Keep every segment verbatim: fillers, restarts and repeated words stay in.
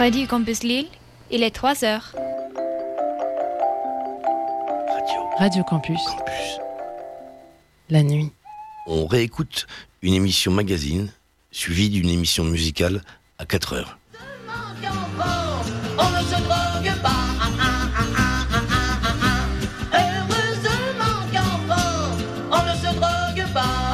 Radio Campus Lille, il est trois heures. Radio. Radio Campus. Campus. La nuit. On réécoute une émission magazine suivie d'une émission musicale à quatre heures. On ne se drogue pas. Heureusement qu'enfant, on ne se drogue pas.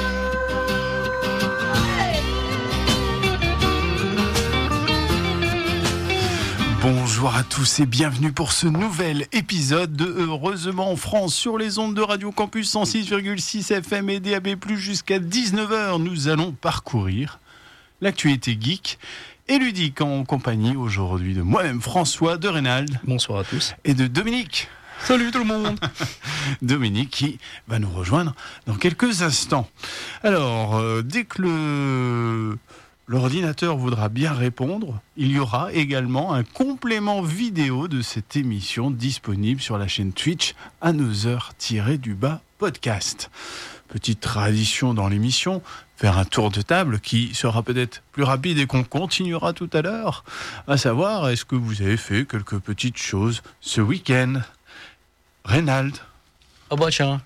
Bonjour à tous et bienvenue pour ce nouvel épisode de Heureusement en France sur les ondes de Radio Campus cent six virgule six F M et D A B plus, jusqu'à dix-neuf heures. Nous allons parcourir l'actualité geek et ludique en compagnie aujourd'hui de moi-même François, de Reynald. Bonsoir à tous. Et de Dominique. Salut tout le monde. Dominique qui va nous rejoindre dans quelques instants. Alors, euh, dès que le... l'ordinateur voudra bien répondre, il y aura également un complément vidéo de cette émission disponible sur la chaîne Twitch Another-du-bas podcast. Petite tradition dans l'émission, faire un tour de table qui sera peut-être plus rapide et qu'on continuera tout à l'heure, à savoir, est-ce que vous avez fait quelques petites choses ce week-end ? Reynald. Ah bah tiens.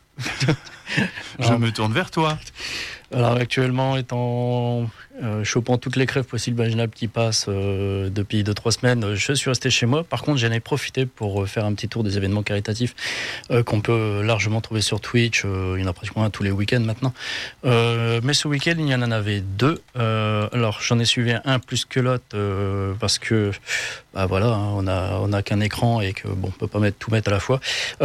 Je Alors, me tourne vers toi. Alors actuellement, étant euh, chopant toutes les crèves possibles imaginables qui passent euh, depuis deux trois semaines, je suis resté chez moi. Par contre, j'en ai profité pour faire un petit tour des événements caritatifs euh, qu'on peut largement trouver sur Twitch. Euh, il y en a pratiquement un tous les week-ends maintenant. Euh, mais ce week-end, il y en avait deux. Euh, alors, j'en ai suivi un plus que l'autre euh, parce que, bah voilà, hein, on a on a qu'un écran et que bon, on peut pas mettre tout mettre à la fois.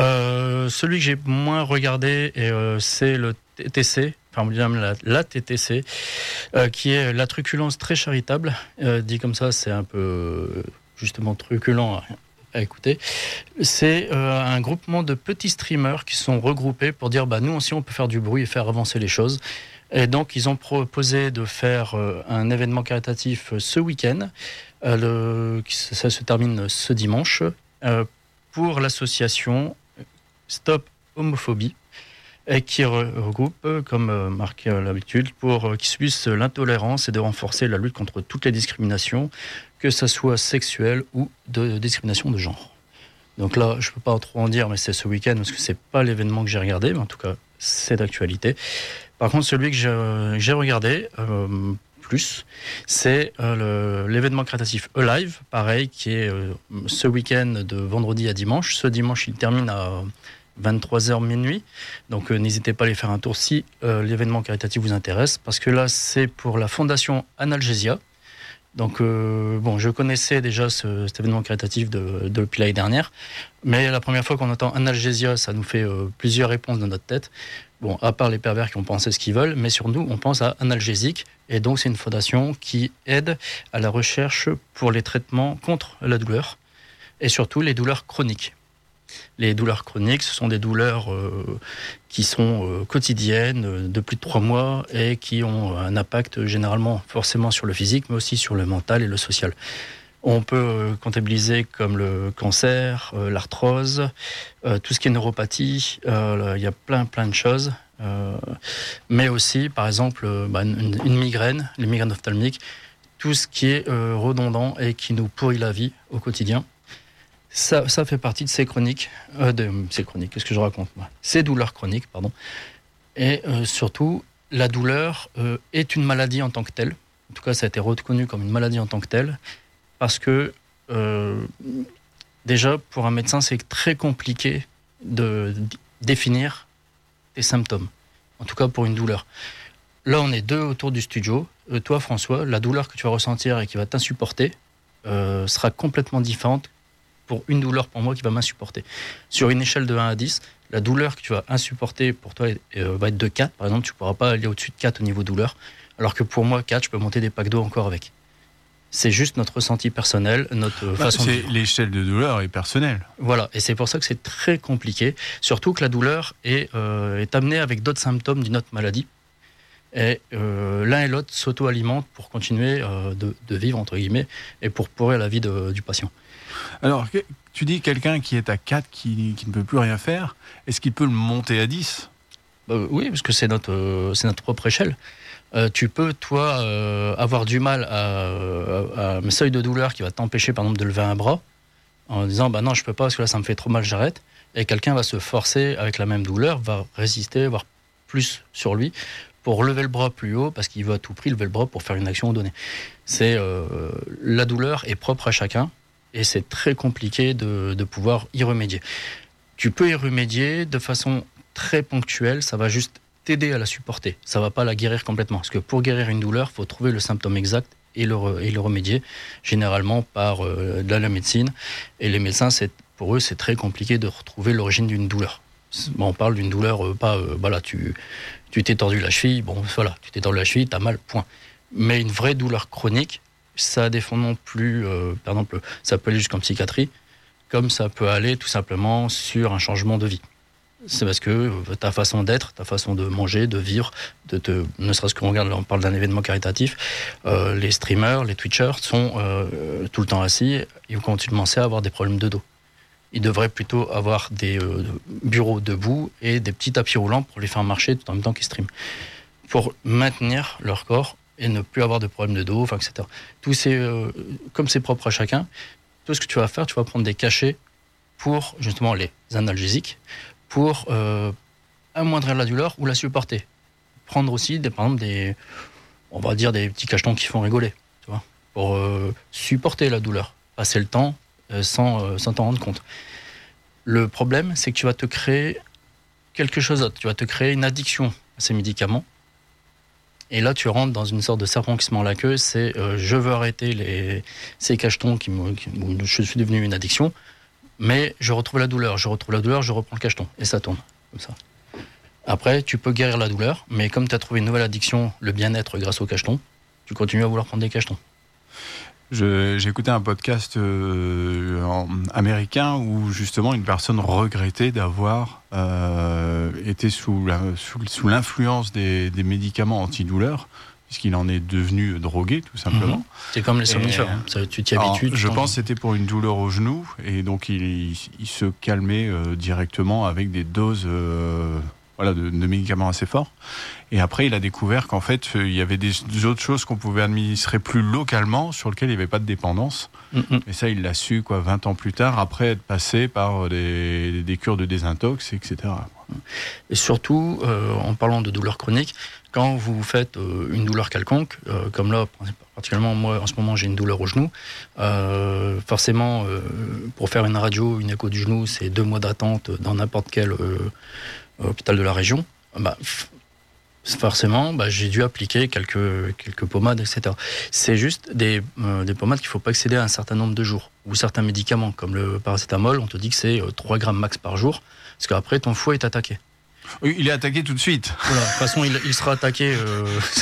Euh, celui que j'ai moins regardé, et, euh, c'est le T T C. Enfin, la, la T T C, euh, qui est la truculence très charitable. Euh, dit comme ça, c'est un peu euh, justement truculent à, à écouter. C'est euh, un groupement de petits streamers qui sont regroupés pour dire bah, nous aussi, on peut faire du bruit et faire avancer les choses. Et donc, ils ont proposé de faire euh, un événement caritatif ce week-end. Euh, le, ça se termine ce dimanche euh, pour l'association Stop Homophobie, et qui regroupe, comme marqué à l'habitude, pour qu'ils subissent l'intolérance et de renforcer la lutte contre toutes les discriminations, que ce soit sexuelle ou de discrimination de genre. Donc là, je ne peux pas trop en dire, mais c'est ce week-end, parce que ce n'est pas l'événement que j'ai regardé, mais en tout cas, c'est d'actualité. Par contre, celui que j'ai, j'ai regardé, euh, plus, c'est euh, le, l'événement caritatif Alive, pareil, qui est euh, ce week-end de vendredi à dimanche. Ce dimanche, il termine à vingt-trois heures minuit, donc euh, n'hésitez pas à aller faire un tour si euh, l'événement caritatif vous intéresse, parce que là c'est pour la fondation Analgesia. Donc euh, bon, je connaissais déjà ce, cet événement caritatif de, de, depuis l'année dernière, mais la première fois qu'on entend Analgesia, ça nous fait euh, plusieurs réponses dans notre tête. Bon, à part les pervers qui ont pensé ce qu'ils veulent, mais sur nous, on pense à Analgésique, et donc c'est une fondation qui aide à la recherche pour les traitements contre la douleur, et surtout les douleurs chroniques. Les douleurs chroniques, ce sont des douleurs euh, qui sont euh, quotidiennes, euh, de plus de trois mois, et qui ont un impact généralement forcément sur le physique, mais aussi sur le mental et le social. On peut euh, comptabiliser comme le cancer, euh, l'arthrose, euh, tout ce qui est neuropathie, euh, il y a plein plein de choses. Euh, mais aussi, par exemple, euh, bah, une, une migraine, les migraines ophtalmiques, tout ce qui est euh, redondant et qui nous pourrit la vie au quotidien. Ça, ça fait partie de ces chroniques, euh, de ces chroniques, qu'est-ce que je raconte moi ? Ces douleurs chroniques, pardon. Et euh, surtout, la douleur euh, est une maladie en tant que telle. En tout cas, ça a été reconnu comme une maladie en tant que telle, parce que euh, déjà, pour un médecin, c'est très compliqué de d- définir tes symptômes. En tout cas, pour une douleur. Là, on est deux autour du studio. Euh, toi, François, la douleur que tu vas ressentir et qui va t'insupporter euh, sera complètement différente pour une douleur pour moi qui va m'insupporter. Sur une échelle de un à dix, la douleur que tu vas insupporter pour toi euh, va être de quatre. Par exemple, tu ne pourras pas aller au-dessus de quatre au niveau douleur, alors que pour moi, quatre, je peux monter des packs d'eau encore avec. C'est juste notre ressenti personnel, notre bah, façon c'est de vivre. L'échelle de douleur est personnelle. Voilà, et c'est pour ça que c'est très compliqué, surtout que la douleur est, euh, est amenée avec d'autres symptômes d'une autre maladie. Et euh, l'un et l'autre s'auto-alimentent pour continuer euh, de, de vivre, entre guillemets, et pour pourrir la vie de, du patient. Alors, tu dis quelqu'un qui est à quatre, qui, qui ne peut plus rien faire, est-ce qu'il peut le monter à dix ? Bah, oui, parce que c'est notre, euh, c'est notre propre échelle. Euh, tu peux, toi, euh, avoir du mal à, à, à un seuil de douleur qui va t'empêcher, par exemple, de lever un bras, en disant bah non, je peux pas parce que là, ça me fait trop mal, j'arrête. Et quelqu'un va se forcer avec la même douleur, va résister, voire plus sur lui, pour lever le bras plus haut, parce qu'il veut à tout prix lever le bras pour faire une action donnée. C'est, euh, la douleur est propre à chacun, et c'est très compliqué de, de pouvoir y remédier. Tu peux y remédier de façon très ponctuelle, ça va juste t'aider à la supporter. Ça ne va pas la guérir complètement. Parce que pour guérir une douleur, il faut trouver le symptôme exact et le, re, et le remédier, généralement par euh, de la médecine. Et les médecins, c'est, pour eux, c'est très compliqué de retrouver l'origine d'une douleur. Bon, on parle d'une douleur, euh, pas, euh, voilà, tu, tu t'es tordu la cheville, bon, voilà, tu t'es tordu la cheville, t'as mal, point. Mais une vraie douleur chronique, ça a des fondements plus, euh, par exemple, ça peut aller jusqu'en psychiatrie, comme ça peut aller tout simplement sur un changement de vie. C'est parce que ta façon d'être, ta façon de manger, de vivre, de te, ne serait-ce qu'on regarde, on parle d'un événement caritatif, euh, les streamers, les twitchers sont euh, tout le temps assis, ils vont commencer à avoir des problèmes de dos. Ils devraient plutôt avoir des euh, bureaux debout et des petits tapis roulants pour les faire marcher tout en même temps qu'ils streament. Pour maintenir leur corps et ne plus avoir de problèmes de dos, enfin, et cetera. Tout c'est, euh, comme c'est propre à chacun, tout ce que tu vas faire, tu vas prendre des cachets pour justement les analgésiques, pour euh, amoindrir la douleur ou la supporter. Prendre aussi, des, par exemple, des, on va dire des petits cachetons qui font rigoler, tu vois, pour euh, supporter la douleur, passer le temps euh, sans, euh, sans t'en rendre compte. Le problème, c'est que tu vas te créer quelque chose d'autre. Tu vas te créer une addiction à ces médicaments. Et là, tu rentres dans une sorte de serpent qui se mord la queue. C'est euh, je veux arrêter les, ces cachetons qui me, qui, où je suis devenu une addiction. Mais je retrouve la douleur, je retrouve la douleur, je reprends le cacheton. Et ça tourne, comme ça. Après, tu peux guérir la douleur, mais comme tu as trouvé une nouvelle addiction, le bien-être grâce au cacheton, tu continues à vouloir prendre des cachetons. Je, j'ai écouté un podcast euh, en, américain où justement une personne regrettait d'avoir euh, été sous, la, sous, sous l'influence des, des médicaments antidouleurs, puisqu'il en est devenu drogué, tout simplement. Mmh. C'est comme les somnifères, hein. Ça, tu t'y habitues. Je pense que c'était pour une douleur au genou, et donc il, il, il se calmait euh, directement avec des doses euh, voilà, de, de médicaments assez forts. Et après, il a découvert qu'en fait, il y avait des, des autres choses qu'on pouvait administrer plus localement, sur lesquelles il n'y avait pas de dépendance. Mmh. Et ça, il l'a su quoi, vingt ans plus tard, après être passé par des, des cures de désintox, et cetera. Et surtout, euh, en parlant de douleur chronique, quand vous faites euh, une douleur quelconque, euh, comme là, particulièrement moi en ce moment j'ai une douleur au genou, euh, forcément euh, pour faire une radio, une écho du genou, c'est deux mois d'attente dans n'importe quel euh, hôpital de la région. Bah, forcément, bah, j'ai dû appliquer quelques, quelques pommades, et cetera. C'est juste des, euh, des pommades qu'il ne faut pas excéder à un certain nombre de jours. Ou certains médicaments, comme le paracétamol, on te dit que c'est euh, trois grammes max par jour, parce qu'après ton foie est attaqué. Il est attaqué tout de suite. Voilà, de toute façon, il, il sera attaqué euh,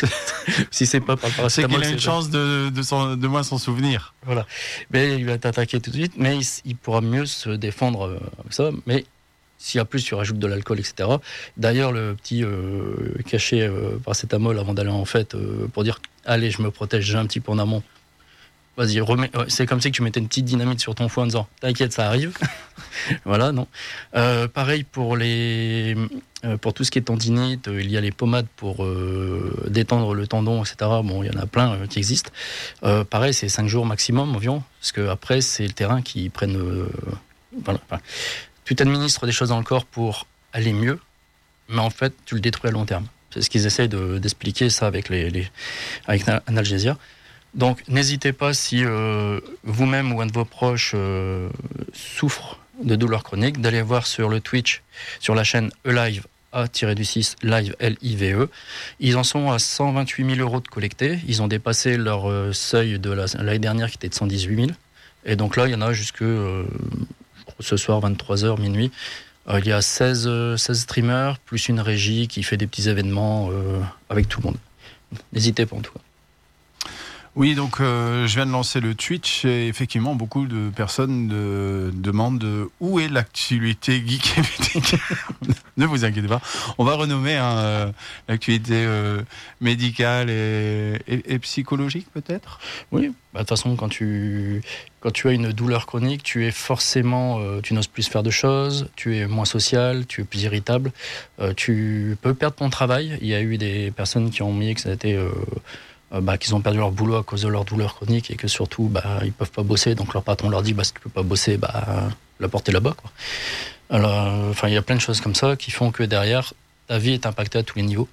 si c'est pas par le paracétamol. C'est qu'il a une chance de, de, son, de moins s'en souvenir. Voilà. Mais il va être attaqué tout de suite, mais il, il pourra mieux se défendre euh, avec ça. Mais s'il y a plus, tu rajoutes de l'alcool, et cetera. D'ailleurs, le petit euh, cachet euh, paracétamol avant d'aller en fête euh, pour dire allez, je me protège, j'ai un petit peu en amont. Vas-y, remets. C'est comme si tu mettais une petite dynamite sur ton foie en disant t'inquiète, ça arrive. Voilà, non. Euh, pareil pour les, euh, pour tout ce qui est tendinite, euh, il y a les pommades pour euh, détendre le tendon, et cetera. Bon, il y en a plein euh, qui existent. Euh, pareil, c'est cinq jours maximum environ, parce que après c'est le terrain qui prenne. Euh, voilà. Enfin, tu t'administres des choses dans le corps pour aller mieux, mais en fait tu le détruis à long terme. C'est ce qu'ils essayent de, d'expliquer ça avec les, les avec l'analgésia. Donc, n'hésitez pas si euh, vous-même ou un de vos proches euh, souffre de douleurs chroniques, d'aller voir sur le Twitch, sur la chaîne E-Live, A du six, Live, L I V E. Ils en sont à cent vingt-huit mille euros de collectés. Ils ont dépassé leur euh, seuil de la, l'année dernière qui était de cent dix-huit mille. Et donc là, il y en a jusque euh, ce soir, vingt-trois heures, minuit. Euh, il y a seize, euh, seize streamers, plus une régie qui fait des petits événements euh, avec tout le monde. N'hésitez pas en tout cas. Oui, donc euh, je viens de lancer le Twitch et effectivement beaucoup de personnes de, demandent de, où est l'actualité geek et médicale. Ne vous inquiétez pas, on va renommer hein, euh, l'actualité euh, médicale et, et, et psychologique peut-être. Oui, bah, de toute façon quand tu, quand tu as une douleur chronique, tu es forcément, euh, tu n'oses plus faire de choses, tu es moins social, tu es plus irritable, euh, tu peux perdre ton travail. Il y a eu des personnes qui ont mis que ça a été... Euh, Bah, qu'ils ont perdu leur boulot à cause de leur douleur chronique et que surtout bah, ils peuvent pas bosser, donc leur patron leur dit bah, si tu peux pas bosser, bah, la porte est là-bas quoi. Alors, enfin, il y a plein de choses comme ça qui font que derrière ta vie est impactée à tous les niveaux.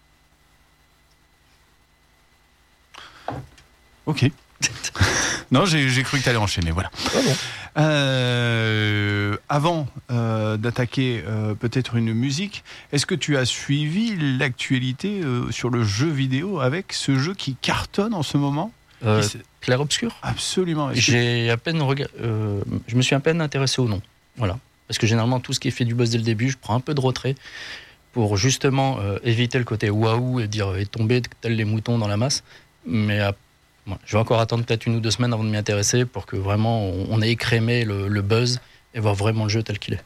Ok. Non, j'ai, j'ai cru que tu allais enchaîner, voilà. Ah bon. Euh, avant euh, d'attaquer euh, peut-être une musique, est-ce que tu as suivi l'actualité euh, sur le jeu vidéo avec ce jeu qui cartonne en ce moment euh, Qui s'est- Clair obscur. Absolument. Est-ce que- J'ai à peine rega- euh, je me suis à peine intéressé au nom. Voilà. Parce que généralement, tout ce qui est fait du buzz dès le début, je prends un peu de retrait pour justement euh, éviter le côté waouh et dire et tomber tels les moutons dans la masse. Mais à- ouais, je vais encore attendre peut-être une ou deux semaines avant de m'y intéresser pour que vraiment on, on ait écrémé le, le buzz et voir vraiment le jeu tel qu'il est.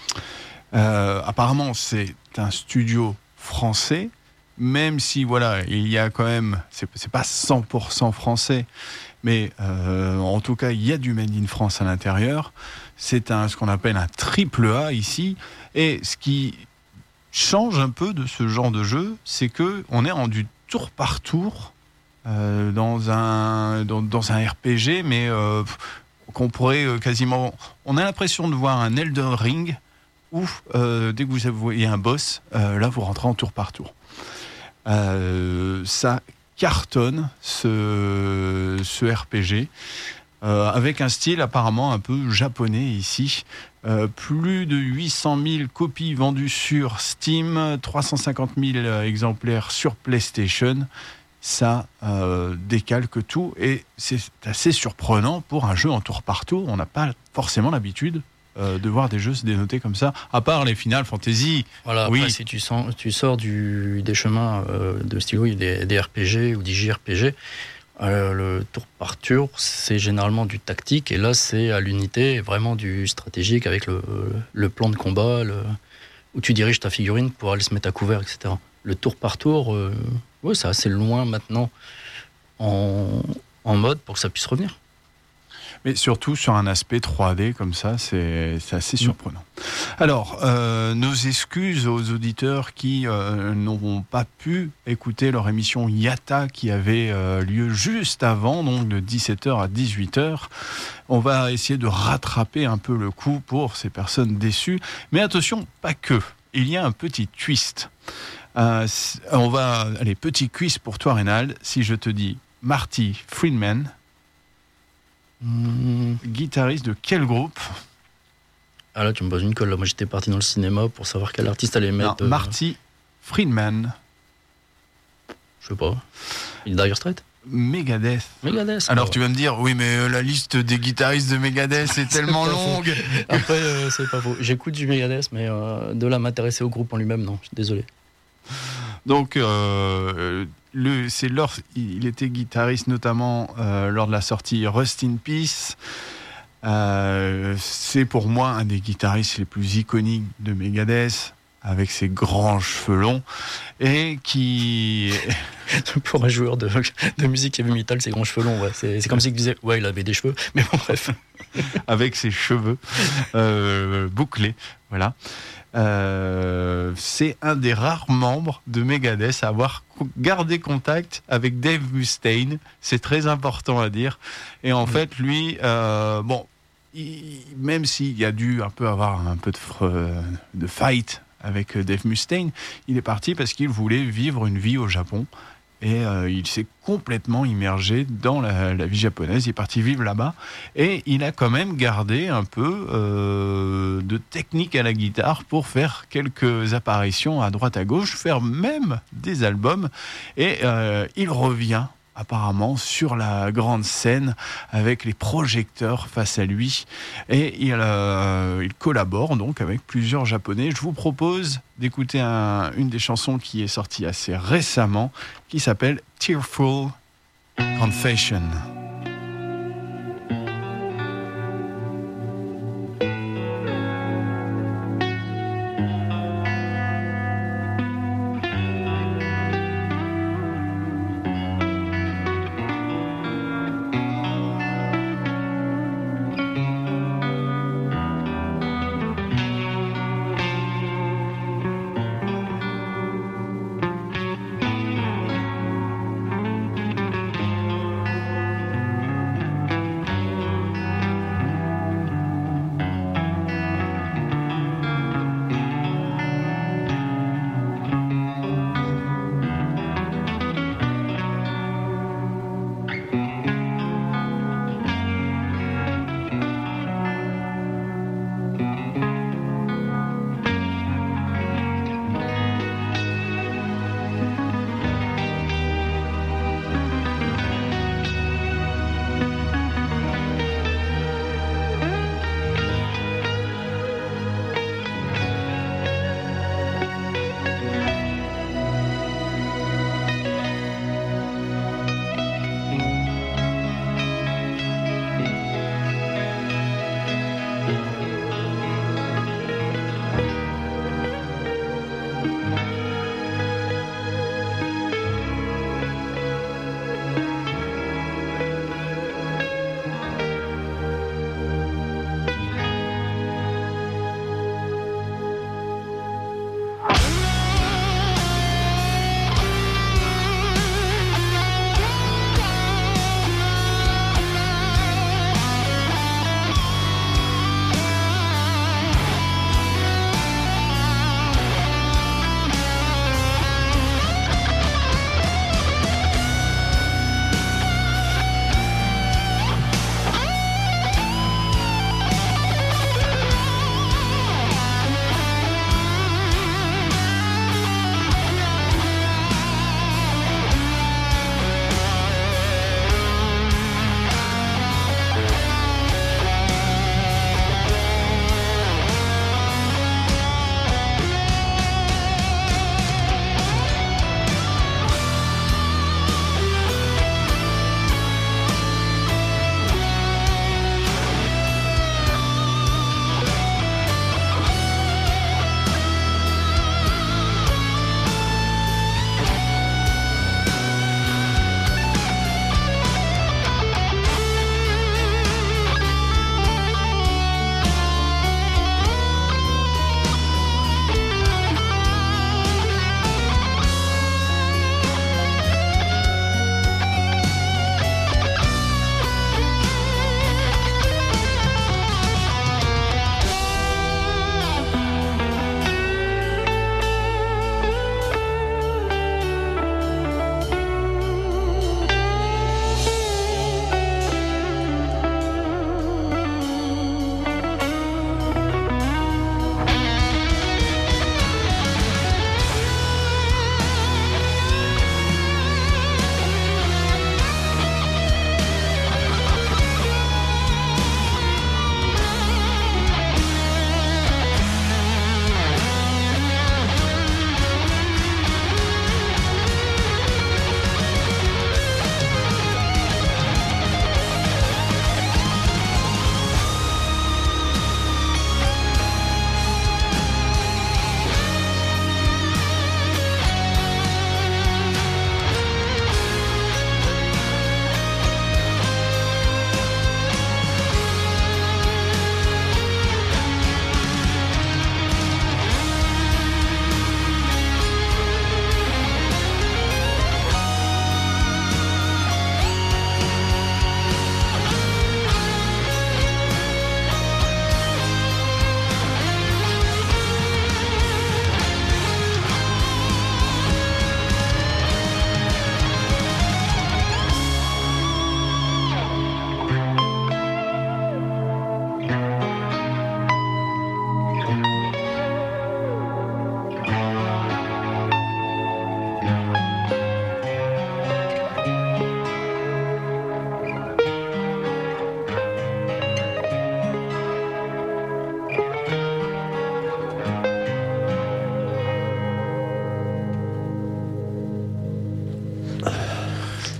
Euh, apparemment, c'est un studio français, même si voilà, il y a quand même, c'est, c'est pas cent pour cent français, mais euh, en tout cas, il y a du Made in France à l'intérieur. C'est un, ce qu'on appelle un triple A ici, et ce qui change un peu de ce genre de jeu, c'est que on est en du tour par tour euh, dans un dans, dans un R P G, mais euh, qu'on pourrait euh, quasiment, on a l'impression de voir un Elden Ring où euh, dès que vous voyez un boss, euh, là vous rentrez en tour par tour. Euh, ça cartonne ce, ce R P G euh, avec un style apparemment un peu japonais ici. Euh, plus de huit cent mille copies vendues sur Steam, trois cent cinquante mille exemplaires sur PlayStation. Ça euh, décalque tout et c'est assez surprenant pour un jeu en tour par tour. On n'a pas forcément l'habitude euh, de voir des jeux se dénoter comme ça, à part les Final Fantasy. Voilà, Oui. après, si tu, sens, tu sors du, des chemins euh, de style oui, des, des R P G ou des J R P G, euh, le tour par tour, c'est généralement du tactique, et là, c'est à l'unité, vraiment du stratégique avec le, le plan de combat, le, où tu diriges ta figurine pour aller se mettre à couvert, et cetera. Le tour par tour, euh, ouais, c'est assez loin maintenant en, en mode pour que ça puisse revenir. Mais surtout sur un aspect trois D comme ça, c'est, c'est assez surprenant. Alors, euh, nos excuses aux auditeurs qui euh, n'auront pas pu écouter leur émission Yata qui avait euh, lieu juste avant, donc de dix-sept heures à dix-huit heures. On va essayer de rattraper un peu le coup pour ces personnes déçues. Mais attention, pas que. Il y a un petit twist. Euh, on va... Allez, petit quiz pour toi, Reynald. Si je te dis Marty Friedman, Mmh. guitariste de quel groupe? Ah là, tu me poses une colle. Là. Moi, j'étais parti dans le cinéma pour savoir quel artiste allait Non, mettre. euh, Marty Friedman, Je sais pas. Il est Dire Straits. Megadeth. Megadeth. Alors ah tu ouais. vas me dire, oui mais euh, la liste des guitaristes de Megadeth est tellement pas faux. longue. Après, euh, c'est pas faux. J'écoute du Megadeth, mais euh, de là à m'intéresser au groupe en lui-même, non. Je suis désolé. Donc euh, le, c'est lors, il était guitariste notamment euh, lors de la sortie Rust in Peace. Euh, c'est pour moi un des guitaristes les plus iconiques de Megadeth, avec ses grands cheveux longs et qui Pour un joueur de, de musique heavy metal, ses grands cheveux longs, ouais. C'est, c'est comme si tu disais, ouais, il avait des cheveux. Mais bon, bref. avec ses cheveux euh, bouclés, voilà. Euh, c'est un des rares membres de Megadeth à avoir gardé contact avec Dave Mustaine. C'est très important à dire. Et en Mmh. fait, lui, euh, bon, il, même s'il y a dû un peu avoir un peu de, fre- de fight avec Dave Mustaine, il est parti parce qu'il voulait vivre une vie au Japon. Et euh, il s'est complètement immergé dans la, la vie japonaise. Il est parti vivre là-bas. Et il a quand même gardé un peu euh, de technique à la guitare pour faire quelques apparitions à droite à gauche, faire même des albums. Et euh, il revient apparemment sur la grande scène avec les projecteurs face à lui. Et il, euh, il collabore donc avec plusieurs Japonais. Je vous propose d'écouter un, une des chansons qui est sortie assez récemment, qui s'appelle Tearful Confession.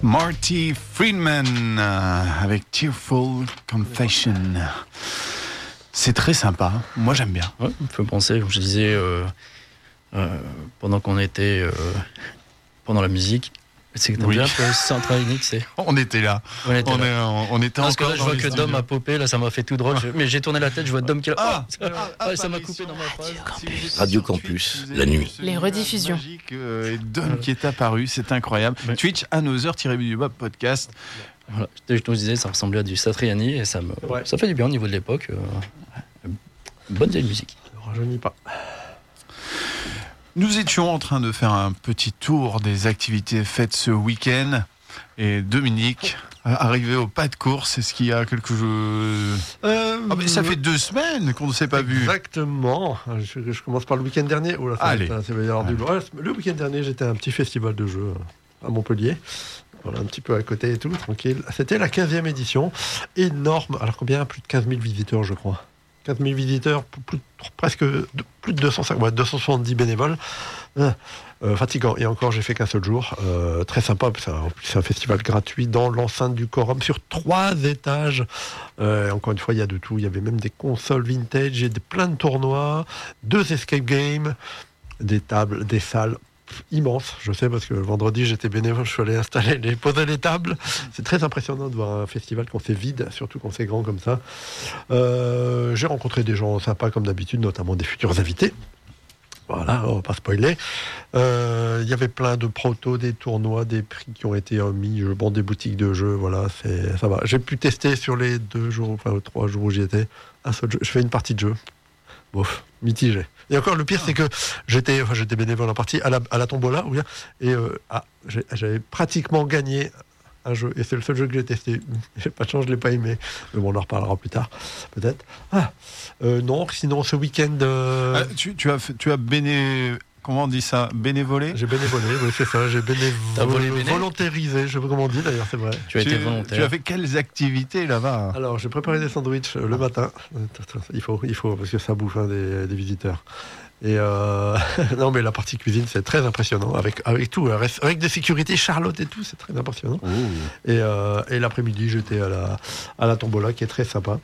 Marty Friedman euh, avec Tearful Confession. C'est très sympa. Moi, j'aime bien. Ouais, ça me fait penser, comme je disais, euh, euh, pendant qu'on était euh, pendant la musique. C'est que t'aimes Oui. bien un peu Central Unix, c'est. On était là. On était On, là. est, on, on était Parce que encore là, je dans vois les que studios. Dom a popé, là, ça m'a fait tout drôle. Je- Mais j'ai tourné la tête, je vois Dom qui est là. Ah, Oh, ça- ah, ouais, ça m'a apparition. coupé dans ma phrase. Radio Campus, la nuit. Les rediffusions. Magique, euh, et Dom qui est apparu, c'est incroyable. Ouais. Twitch, Another-du-bas podcast. Voilà. Je te disais, ça ressemblait à du Satriani et ça, me... Ouais. ça fait du bien au niveau de l'époque. Euh... Bonne vieille musique. Ne rajeunit pas. Nous étions en train de faire un petit tour des activités faites ce week-end. Et Dominique, arrivé au pas de course, est-ce qu'il y a quelque chose... Euh, Ah, mais ça fait deux semaines qu'on ne s'est pas vu. Exactement. Je, je commence par le week-end dernier. Oh là, ça va Allez. être- ça va y avoir du loin. Le week-end dernier, j'étais à un petit festival de jeux à Montpellier. Voilà, un petit peu à côté et tout, tranquille. C'était la quinzième édition. Énorme. Alors combien? Plus de quinze mille visiteurs, je crois. quinze mille visiteurs, plus, presque de- plus de deux cent cinquante, ouais, deux cent soixante-dix bénévoles. Euh, euh, fatigant. Et encore, j'ai fait qu'un seul jour. Euh, très sympa. C'est un, c'est un festival gratuit dans l'enceinte du Quorum sur trois étages. Euh, encore une fois, il y a de tout. Il y avait même des consoles vintage et des, plein de tournois, deux escape games, des tables, des salles pff, immenses. Je sais parce que le vendredi, j'étais bénévole, je suis allé installer, les, poser les tables. C'est très impressionnant de voir un festival quand c'est vide, surtout quand c'est grand comme ça. Euh, j'ai rencontré des gens sympas comme d'habitude, notamment des futurs invités. Voilà, on va pas spoiler. Euh, Il y avait plein de protos, des tournois, des prix qui ont été mis, je bon, des boutiques de jeux, voilà, c'est, ça va. J'ai pu tester sur les deux jours, enfin trois jours où j'y étais, un seul jeu. Je fais une partie de jeu. Bof, mitigé. Et encore, le pire, c'est que j'étais, enfin, j'étais bénévole en partie à la, à la tombola, ou bien, et euh, ah, j'ai- j'avais pratiquement gagné un jeu, et c'est le seul jeu que j'ai testé. J'ai pas de chance, je l'ai pas aimé. Mais bon, on en reparlera plus tard, peut-être. Ah, euh, non, sinon, ce week-end, euh, Ah, tu, tu as, fait- tu as béné... Comment on dit ça? Bénévolé? j'ai bénévolé, oui, c'est ça, j'ai T'as volé bénévolé, béné volontarisé, je sais pas comment on dit d'ailleurs, c'est vrai. Tu as été volontaire. Tu as fait quelles activités là-bas? Alors, j'ai préparé des sandwichs euh, le matin. Il faut, il faut, parce que ça bouffe hein, des, des visiteurs. Et euh, non, mais la partie cuisine, c'est très impressionnant. Avec, avec tout, hein, avec des sécurités, Charlotte et tout, c'est très impressionnant. Et, euh, et l'après-midi, j'étais à la, à la tombola, qui est très sympa.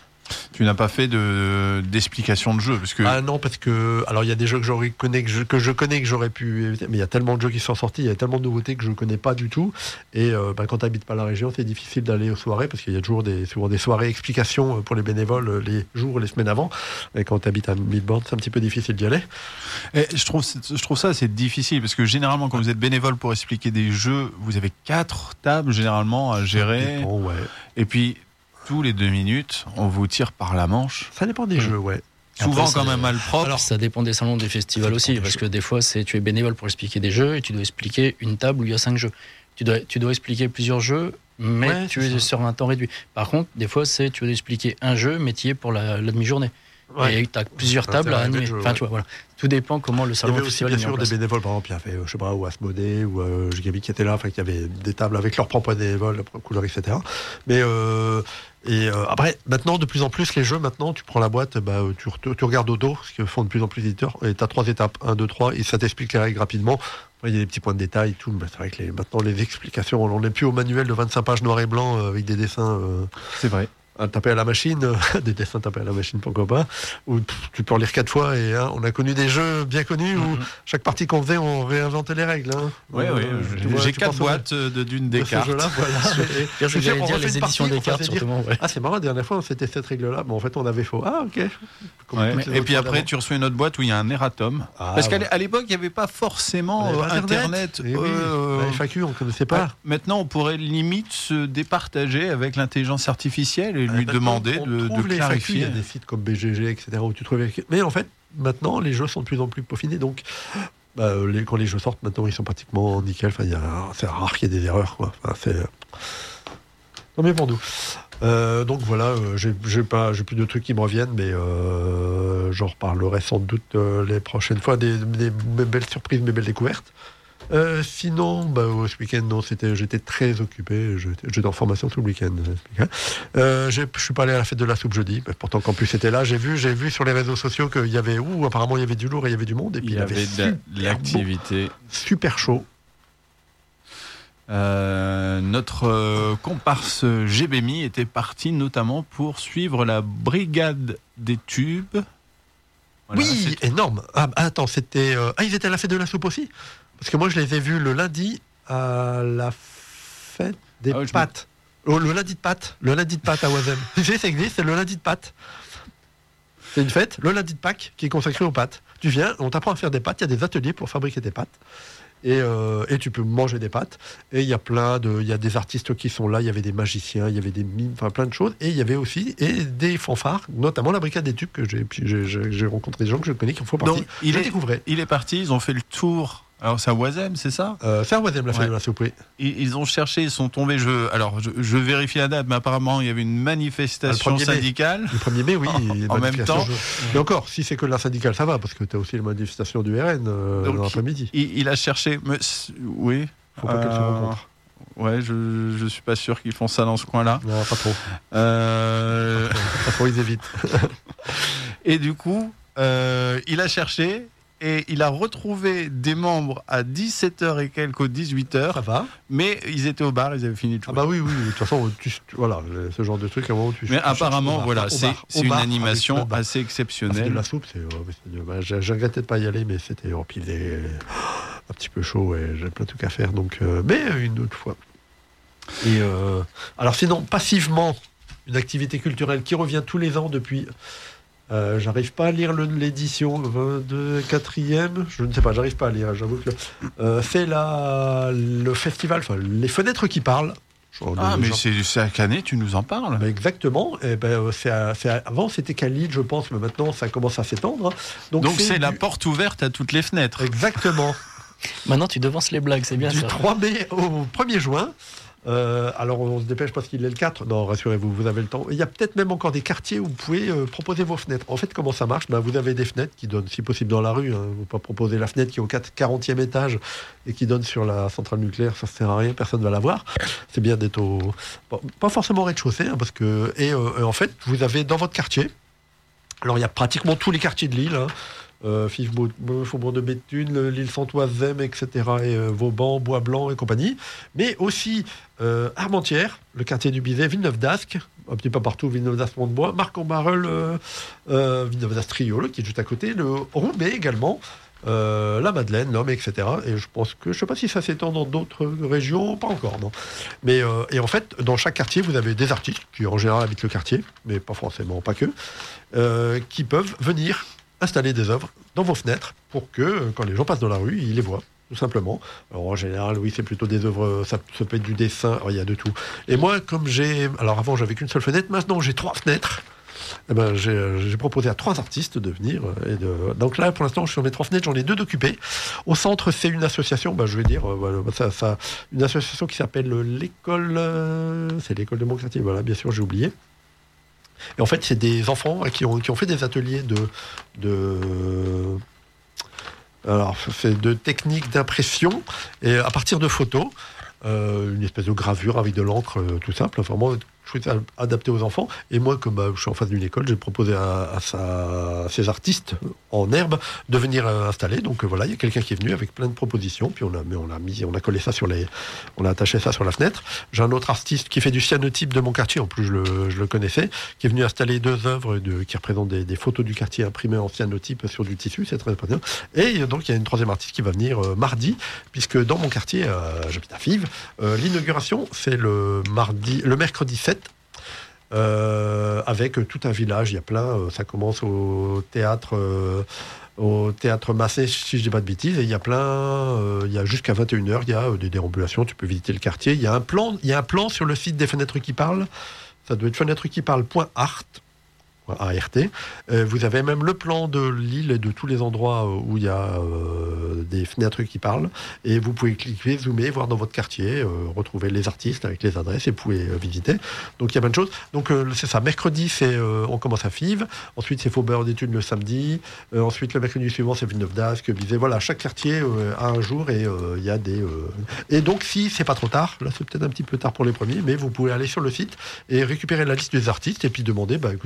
Tu n'as pas fait de, d'explication de jeu parce que... Ah non, parce que alors il y a des jeux que, j'aurais connais, que, je, que je connais que j'aurais pu éviter, mais il y a tellement de jeux qui sont sortis, il y a tellement de nouveautés que je ne connais pas du tout. Et euh, bah, quand tu n'habites pas la région, c'est difficile d'aller aux soirées parce qu'il y a toujours des, souvent des soirées explications pour les bénévoles les jours et les semaines avant. Et quand tu habites à Milborn, c'est un petit peu difficile d'y aller. Et je, trouve, je trouve ça assez difficile parce que généralement, quand vous êtes bénévole pour expliquer des jeux, vous avez quatre tables généralement à gérer. Bon, ouais. Et puis, tous les deux minutes, on vous tire par la manche. Ça dépend des Mmh. jeux, ouais. Souvent Après, quand ça- même mal propre. Alors, ça dépend des salons des festivals Ça aussi, dépend des parce jeux. que des fois, c'est tu es bénévole pour expliquer des jeux et tu dois expliquer une table où il y a cinq jeux. Tu dois, tu dois expliquer plusieurs jeux, mais Ouais, tu c'est es ça. sur un temps réduit. Par contre, des fois, c'est tu dois expliquer un jeu, mais tu y es pour la, la demi-journée. Ouais. Et tu as plusieurs Ça, tables c'est à arrivé animer. de jeu, Enfin, ouais. tu vois, voilà. Tout dépend comment le Il y salon avait aussi festival bien est mis en sûr des place. bénévoles, par exemple, il y avait, je sais pas, ou Asmodée, ou euh, Gigabi qui était là, enfin, qui avait des tables avec leurs propres bénévoles, leurs propres couleurs, et cetera. Mais euh, et euh, après, maintenant, de plus en plus, les jeux, maintenant, tu prends la boîte, bah, tu, re- tu regardes au dos, ce que font de plus en plus d'éditeurs, et tu as trois étapes, un, deux, trois, et ça t'explique les règles rapidement. Après, il y a des petits points de détail, tout. Mais c'est vrai que les, maintenant, les explications, on n'est plus au manuel de vingt-cinq pages noir et blanc euh, avec des dessins. Euh, C'est vrai. à taper à la machine, des dessins tapés à la machine, pourquoi pas, ou pff, tu peux en lire quatre fois, et hein, on a connu des jeux bien connus où chaque partie qu'on faisait, on réinventait les règles. Hein. Oui, Euh, oui. tu vois, J'ai tu quatre penses au- boîtes de, d'une de des ce cartes. jeu-là, voilà. Et- Je je veux dire, j'allais on dire refait les une éditions partie, des on cartes, va se dire, surtout. Ouais. Ah, c'est marrant, la dernière fois, c'était cette règle-là, mais en fait, on avait faux. Ah, ok. Comme Ouais. toutes les Et autres puis fois après, d'avant. tu reçois une autre boîte où il y a un erratum. Ah, Parce qu'à ouais. l'é- à l'époque, il n'y avait pas forcément On euh, avait pas Internet. Eh oui, Euh, la F A Q, on ne connaissait pas. ah, maintenant, on pourrait limite se départager avec l'intelligence artificielle et lui Maintenant, demander on de, trouve de les F A Q, il y clarifier. a des sites comme B G G, et cetera, où tu trouves les... Mais en fait, maintenant, les jeux sont de plus en plus peaufinés, donc bah, les, quand les jeux sortent, maintenant, ils sont pratiquement nickel. Enfin, il y a, c'est rare qu'il y ait des erreurs, quoi. Enfin, c'est... Non, mais pour nous. Euh, donc voilà, euh, j'ai, j'ai, pas, j'ai plus de trucs qui me reviennent, mais euh, j'en reparlerai sans doute euh, les prochaines fois, des, des, des belles surprises, des belles découvertes. Euh, sinon, bah, ce week-end, non, c'était, j'étais très occupé. J'étais, j'étais en formation tout le week-end. Euh, j'ai, je suis pas allé à la fête de la soupe jeudi, mais pourtant Campus était là. J'ai vu, j'ai vu sur les réseaux sociaux qu'il y avait, ouh, apparemment il y avait du lourd et il y avait du monde. Et puis Il y avait de super la- de l'activité. beau, super chaud. Euh, notre euh, comparse G B M I était parti notamment pour suivre la brigade des tubes. Voilà, oui, c'est... énorme. Ah, attends, c'était. Euh... Ah, ils étaient à la fête de la soupe aussi? Parce que moi, je les ai vus le lundi à la fête des ah ouais, pâtes. Me... Oh, le lundi de Pâques. Le lundi de Pâques à Oisem. Tu sais, ça existe, c'est le lundi de Pâques. C'est une fête, le lundi de Pâques, qui est consacrée aux pâtes. Tu viens, on t'apprend à faire des pâtes, il y a des ateliers pour fabriquer des pâtes. Et, euh, et tu peux manger des pâtes. Et il y a plein de, il y a des artistes qui sont là. Il y avait des magiciens, il y avait des mimes, enfin plein de choses. Et il y avait aussi et des fanfares, notamment la brigade des tubes que j'ai. Puis j'ai, j'ai, j'ai rencontré des gens que je connais qui en font partie. Donc, il je est, découvrais. Il est parti. Ils ont fait le tour. Alors c'est à Oisem, c'est ça? euh, C'est à Oisem la fête ouais. de la soupe. Oui. Ils, ils ont cherché, ils sont tombés. Je, alors je, je vérifie la date, mais apparemment il y avait une manifestation ah, syndicale. Le premier mai, oui. en même temps. Je... Mais encore, si c'est que la syndicale, ça va, parce que tu as aussi les manifestations du R N euh, Donc, dans l'après-midi. Il, il a cherché. Mais, oui. Faut pas euh, qu'elle se rencontre. Ouais, je, je suis pas sûr qu'ils font ça dans ce coin-là. Non, pas trop. Euh... Pas trop, pas trop, ils évitent. Et du coup, euh, il a cherché. Et il a retrouvé des membres à dix-sept heures et quelques, au dix-huit heures. Ça va. Mais ils étaient au bar, ils avaient fini de jouer. Ah bah oui, oui, de toute façon, tu, tu, voilà, ce genre de truc, à un moment, tu Mais tu apparemment, bar, voilà, au c'est, bar, c'est au une bar, animation avec assez exceptionnelle. Ah, c'est de la soupe, c'est, oh, c'est de, bah, j'ai, j'ai regretté de pas y aller, mais c'était oh, puis il faisait un petit peu chaud et j'avais plein de trucs à faire, donc, euh, mais une autre fois. Et euh, alors sinon, passivement, une activité culturelle qui revient tous les ans depuis... Euh, j'arrive pas à lire le, l'édition vingt-deux quatrième, je ne sais pas, j'arrive pas à lire, j'avoue que euh, c'est la, le festival, enfin les fenêtres qui parlent. Genre, ah le, mais genre, c'est, c'est à Canet, tu nous en parles. bah exactement, et ben, c'est à, c'est à, avant c'était qu'à Lille je pense, mais maintenant ça commence à s'étendre. Donc, Donc c'est, c'est du... la porte ouverte à toutes les fenêtres. Exactement. Maintenant tu devances les blagues, c'est bien du ça. trois mai au premier juin. Euh, alors on se dépêche parce qu'il est le quatre. Non, rassurez-vous, vous avez le temps. Il y a peut-être même encore des quartiers où vous pouvez euh, proposer vos fenêtres. En fait, comment ça marche? Ben, vous avez des fenêtres qui donnent, si possible, dans la rue. Hein. Vous ne pouvez pas proposer la fenêtre qui est au quarantième étage et qui donne sur la centrale nucléaire. Ça ne sert à rien, personne ne va la voir. C'est bien d'être au... Bon, pas forcément au rez-de-chaussée, hein, parce que... Et, euh, et en fait, vous avez dans votre quartier... Alors, il y a pratiquement tous les quartiers de Lille, hein. Euh, Faubourg de Béthune, l'île Saint-Oisem, et cetera, et euh, Vauban, Bois-Blanc et compagnie, mais aussi euh, Armentières, le quartier du Bizet, Villeneuve d'Ascq, un petit peu partout, Villeneuve d'Ascq, Montebois, Marc-en-Barœul, euh, euh, Villeneuve d'Ascq, Triolle, qui est juste à côté, le Roubaix également, euh, la Madeleine, l'Homme, et cetera. Et je pense que, je ne sais pas si ça s'étend dans d'autres régions, pas encore, non. Mais, euh, et en fait, dans chaque quartier, vous avez des artistes qui, en général, habitent le quartier, mais pas forcément, pas que, euh, qui peuvent venir installer des œuvres dans vos fenêtres pour que, quand les gens passent dans la rue, ils les voient, tout simplement. Alors, en général, oui, c'est plutôt des œuvres, ça, ça peut être du dessin, alors, il y a de tout. Et moi, comme j'ai... Alors, avant, j'avais qu'une seule fenêtre, maintenant, j'ai trois fenêtres. Eh ben, j'ai, j'ai proposé à trois artistes de venir. Et de... Donc là, pour l'instant, je suis sur mes trois fenêtres, j'en ai deux d'occupées. Au centre, c'est une association, ben, je vais dire, euh, voilà, ça, ça, une association qui s'appelle l'école... Euh, c'est l'école démocratique, voilà, bien sûr, j'ai oublié. Et en fait, c'est des enfants qui ont, qui ont fait des ateliers de, de, alors, c'est de techniques d'impression et à partir de photos, euh, une espèce de gravure avec de l'encre, euh, tout simple, vraiment adapté aux enfants. Et moi, comme bah, je suis en face d'une école, j'ai proposé à, à, sa, à ces artistes en herbe de venir euh, installer. Donc euh, voilà, il y a quelqu'un qui est venu avec plein de propositions. Puis on a, mais on a mis, on a collé ça sur les, on a attaché ça sur la fenêtre. J'ai un autre artiste qui fait du cyanotype de mon quartier. En plus, je le, je le connaissais, qui est venu installer deux œuvres de, qui représentent des, des photos du quartier imprimées en cyanotype sur du tissu. C'est très important. Et donc il y a une troisième artiste qui va venir euh, mardi, puisque dans mon quartier, euh, j'habite à Fives, euh, l'inauguration c'est le mardi, le mercredi sept. Euh, avec tout un village, il y a plein, euh, ça commence au théâtre euh, au théâtre Massé, si je dis pas de bêtises, et il y a plein, euh, il y a jusqu'à vingt et une heures, il y a euh, des déambulations, tu peux visiter le quartier, il y a un plan, il y a un plan sur le site des Fenêtres qui parlent, ça doit être fenêtres qui parlent point art. A R T. Euh, vous avez même le plan de l'île et de tous les endroits où il y a euh, des fenêtres qui parlent. Et vous pouvez cliquer, zoomer, voir dans votre quartier, euh, retrouver les artistes avec les adresses et vous pouvez euh, visiter. Donc il y a plein de choses. Donc euh, c'est ça. Mercredi, c'est, euh, on commence à Fives. Ensuite, c'est Faubourg d'études le samedi. Euh, ensuite, le mercredi suivant, c'est Villeneuve d'Ascq, Bizet. Voilà, chaque quartier euh, a un jour et euh, il y a des. Euh... Et donc, si c'est pas trop tard, là c'est peut-être un petit peu tard pour les premiers, mais vous pouvez aller sur le site et récupérer la liste des artistes et puis demander, bah écoutez, moi j'ai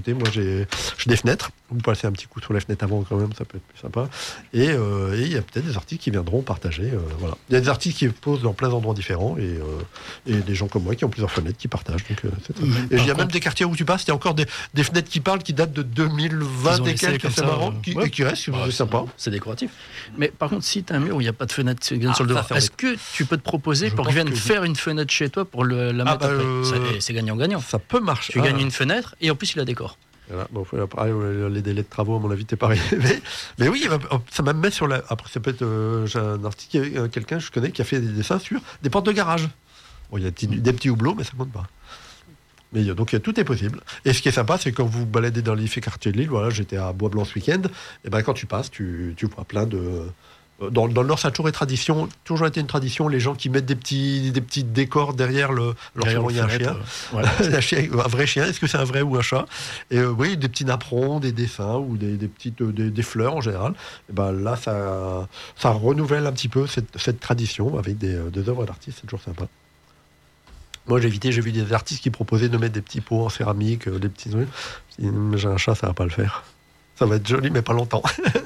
les, chez des fenêtres. Vous passez un petit coup sur les fenêtres avant quand même, ça peut être plus sympa. Et euh, et il y a peut-être des artistes qui viendront partager. Euh, voilà. Il y a des artistes qui posent dans plein d'endroits différents et, euh, et des gens comme moi qui ont plusieurs fenêtres qui partagent. Donc, euh, c'est ça. Et il y a contre... même des quartiers où tu passes, il y a encore des, des fenêtres qui parlent qui datent de deux mille vingt et quelques, c'est marrant, euh, qui, ouais. et qui restent, bah, c'est sympa. C'est décoratif. Mais par contre, si tu as un mur où il n'y a pas de fenêtre sur Ah, le devant, ça, est-ce que tu peux te proposer Je pour qu'ils pense viennent que faire une fenêtre chez toi pour le, la Ah, mettre bah, après euh, C'est- C'est gagnant-gagnant. Ça peut marcher. Tu Ah. gagnes une fenêtre et en plus il la décore. Voilà. Bon, faut- après, euh, les délais de travaux, à mon avis, t'es pas arrivé. Mais, mais oui, ça m'a mis sur la. Après, ça peut être. Euh, j'ai un article, euh, quelqu'un que je connais qui a fait des dessins sur des portes de garage. Bon, il y a des, des petits hublots, mais ça compte pas. Mais il y a- donc, il y a- tout est possible. Et ce qui est sympa, c'est quand vous baladez dans les quartiers de Lille, voilà, j'étais à Bois-Blanc ce week-end, et ben quand tu passes, tu, tu vois plein de. Dans, dans le Nord, ça a toujours été tradition, toujours été une tradition, les gens qui mettent des petits, des petits décors derrière le. Alors, Derrière souvent, le il y a un fenêtre, chien. euh, ouais. Un, chien, un vrai chien, est-ce que c'est un vrai ou un chat? Et euh, oui, des petits napperons, des dessins ou des, des petites euh, des, des fleurs en général. Et ben là, ça, ça renouvelle un petit peu cette, cette tradition avec des, euh, des œuvres d'artistes, c'est toujours sympa. Moi, j'ai évité, j'ai vu des artistes qui proposaient de mettre des petits pots en céramique, euh, des petits trucs. Je me dis, j'ai un chat, ça va pas le faire. Ça va être joli, mais pas longtemps.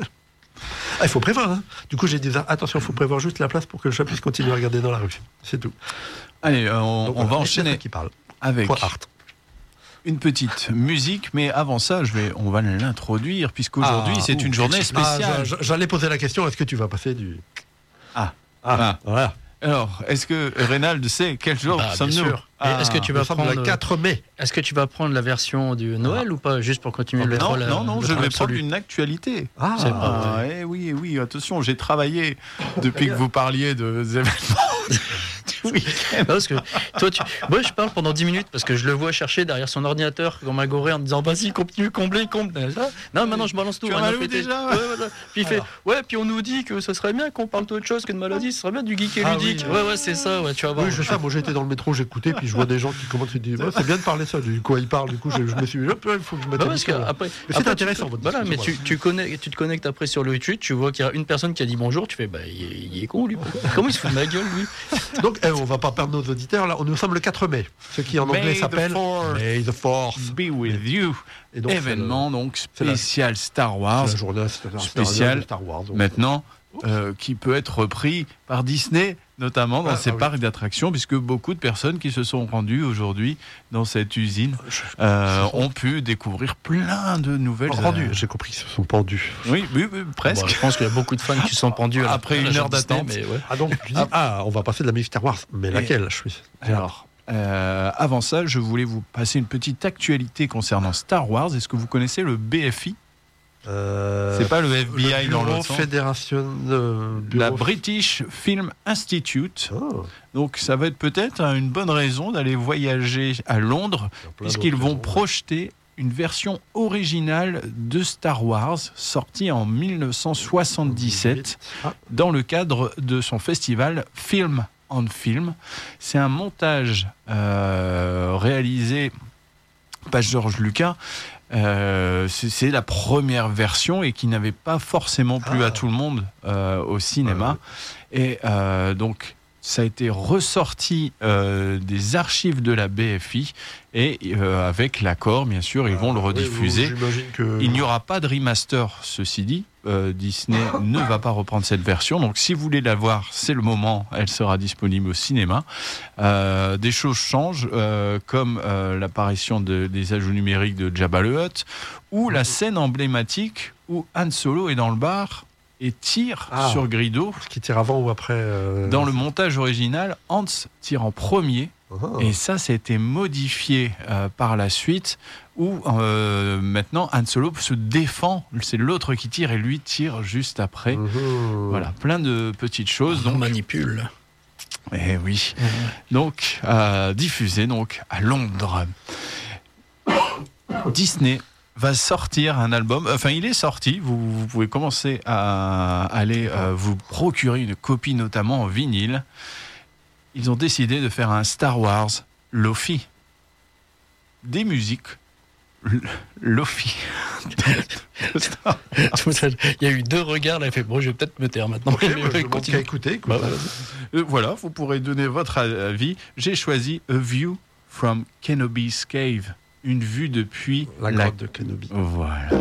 Ah, il faut prévoir. Hein. Du coup, j'ai dit attention, il faut prévoir juste la place pour que le chat puisse continuer à regarder dans la rue. C'est tout. Allez, euh, on, Donc, on voilà, va et enchaîner c'est ça qui parle. avec Point art. une petite musique, mais avant ça, je vais, on va l'introduire, puisqu'aujourd'hui, Ah, c'est ouh, une journée Ah, spéciale. j'a- J'allais poser la question, est-ce que tu vas passer du... Ah. Ah, Ah. voilà. Alors, est-ce que Reynald sait quel jour Bah, bien sommes-nous sûr. Et Ah. est-ce que tu Nous vas sommes prendre le quatre mai. Est-ce que tu vas prendre la version du Noël ou pas, juste pour continuer le Non, troll, non, non, le je troll vais prendre absolu. une actualité. Ah, C'est pas Ah, eh oui, eh oui, attention, j'ai travaillé depuis que vous parliez de des événements du week-end. Non, parce que toi, tu... Moi, je parle pendant dix minutes parce que je le vois chercher derrière son ordinateur comme un goré en disant vas-y, continue, comblez, comble. Non, maintenant je balance tout. Tu as rien à mal où péter. déjà Ouais, voilà. Puis il fait Alors. ouais, puis on nous dit que ce serait bien qu'on parle d'autre chose que de maladie, ce serait bien du geek et Ah ludique. oui, ouais, ouais, c'est ça, ouais, tu vas voir. oui, je sais, moi j'étais dans le métro, j'écoutais, puis je vois des gens qui commencent à dire ouais, c'est bien de parler ça, de quoi ils parlent, du coup je, je me suis dit, hop, il faut que je mette Bah la ouais, parce musique. que après, Mais c'est après, intéressant, tu, votre voilà, mais discussion, tu, tu, connectes, tu te connectes après sur le YouTube, tu vois qu'il y a une personne qui a dit bonjour, tu fais bah il est, il est con lui. Comment il se fout de ma gueule lui? Donc, eh, on va pas perdre nos auditeurs, là, nous sommes le quatre mai, ce qui en May anglais the s'appelle fourth May the Force. Be with you. Et donc, c'est Événement donc c'est la- spécial Star le- Wars. c'est la journée c'est la- spécial de Star Wars. donc. Maintenant, euh, qui peut être repris par Disney, notamment dans Ah, ses ah oui. parcs d'attractions, puisque beaucoup de personnes qui se sont rendues aujourd'hui dans cette usine Je- euh, se sont- ont pu découvrir plein de nouvelles. Rendus, euh, j'ai compris qu'ils se sont pendus. Oui, oui, oui, presque. Bon, je pense qu'il y a beaucoup de fans qui sont pendus à la- Après à la une heure Disney, d'attente. mais ouais. Ah donc, tu dis, ah, on va passer de la musique Star Wars, mais laquelle je suis Alors, euh, avant ça, je voulais vous passer une petite actualité concernant Star Wars. Est-ce que vous connaissez le B F I? Euh, C'est pas le F B I le dans Bureau l'autre sens. Fédération euh, La Bureau- British Film Institute. Oh, Donc ça va être peut-être une bonne raison d'aller voyager à Londres, il y a plein puisqu'ils d'autres vont raisons. projeter une version originale de Star Wars sortie en dix-neuf cent soixante-dix-sept Ah, dans le cadre de son festival Film on Film. C'est un montage euh, réalisé par George Lucas. Euh, c'est c'est la première version et qui n'avait pas forcément plu Ah. à tout le monde euh, au cinéma. Et euh, donc, ça a été ressorti euh, des archives de la B F I et euh, avec l'accord, bien sûr, ils vont le oui, rediffuser. oui, j'imagine que... Il n'y aura pas de remaster, ceci dit. Euh, Disney ne va pas reprendre cette version. Donc, si vous voulez la voir, c'est le moment. Elle sera disponible au cinéma. Euh, des choses changent, euh, comme euh, l'apparition de- des ajouts numériques de Jabba le Hutt, ou la scène emblématique où Han Solo est dans le bar et tire Ah. sur Greedo. Ce qui tire avant ou après euh, Dans le montage original, Hans tire en premier. Ah. Et ça, ça a été modifié euh, par la suite, où euh, maintenant Han Solo se défend, c'est l'autre qui tire et lui tire juste après. Mhm. Voilà, plein de petites choses. On Donc, manipule. eh oui. Donc, euh, diffusé donc à Londres. Disney va sortir un album. Enfin, il est sorti. Vous, vous pouvez commencer à aller euh, vous procurer une copie, notamment en vinyle. Ils ont décidé de faire un Star Wars Lofi. Des musiques l- Lofi. Il y a eu deux regards, là, il fait bon, je vais peut-être me taire maintenant. Ok, Mais bah, je ouais, manque continue. qu'à écouter. écoute. Bah, voilà. Euh, voilà, vous pourrez donner votre avis. J'ai choisi A View from Kenobi's Cave une vue depuis La grotte de Kenobi. Voilà.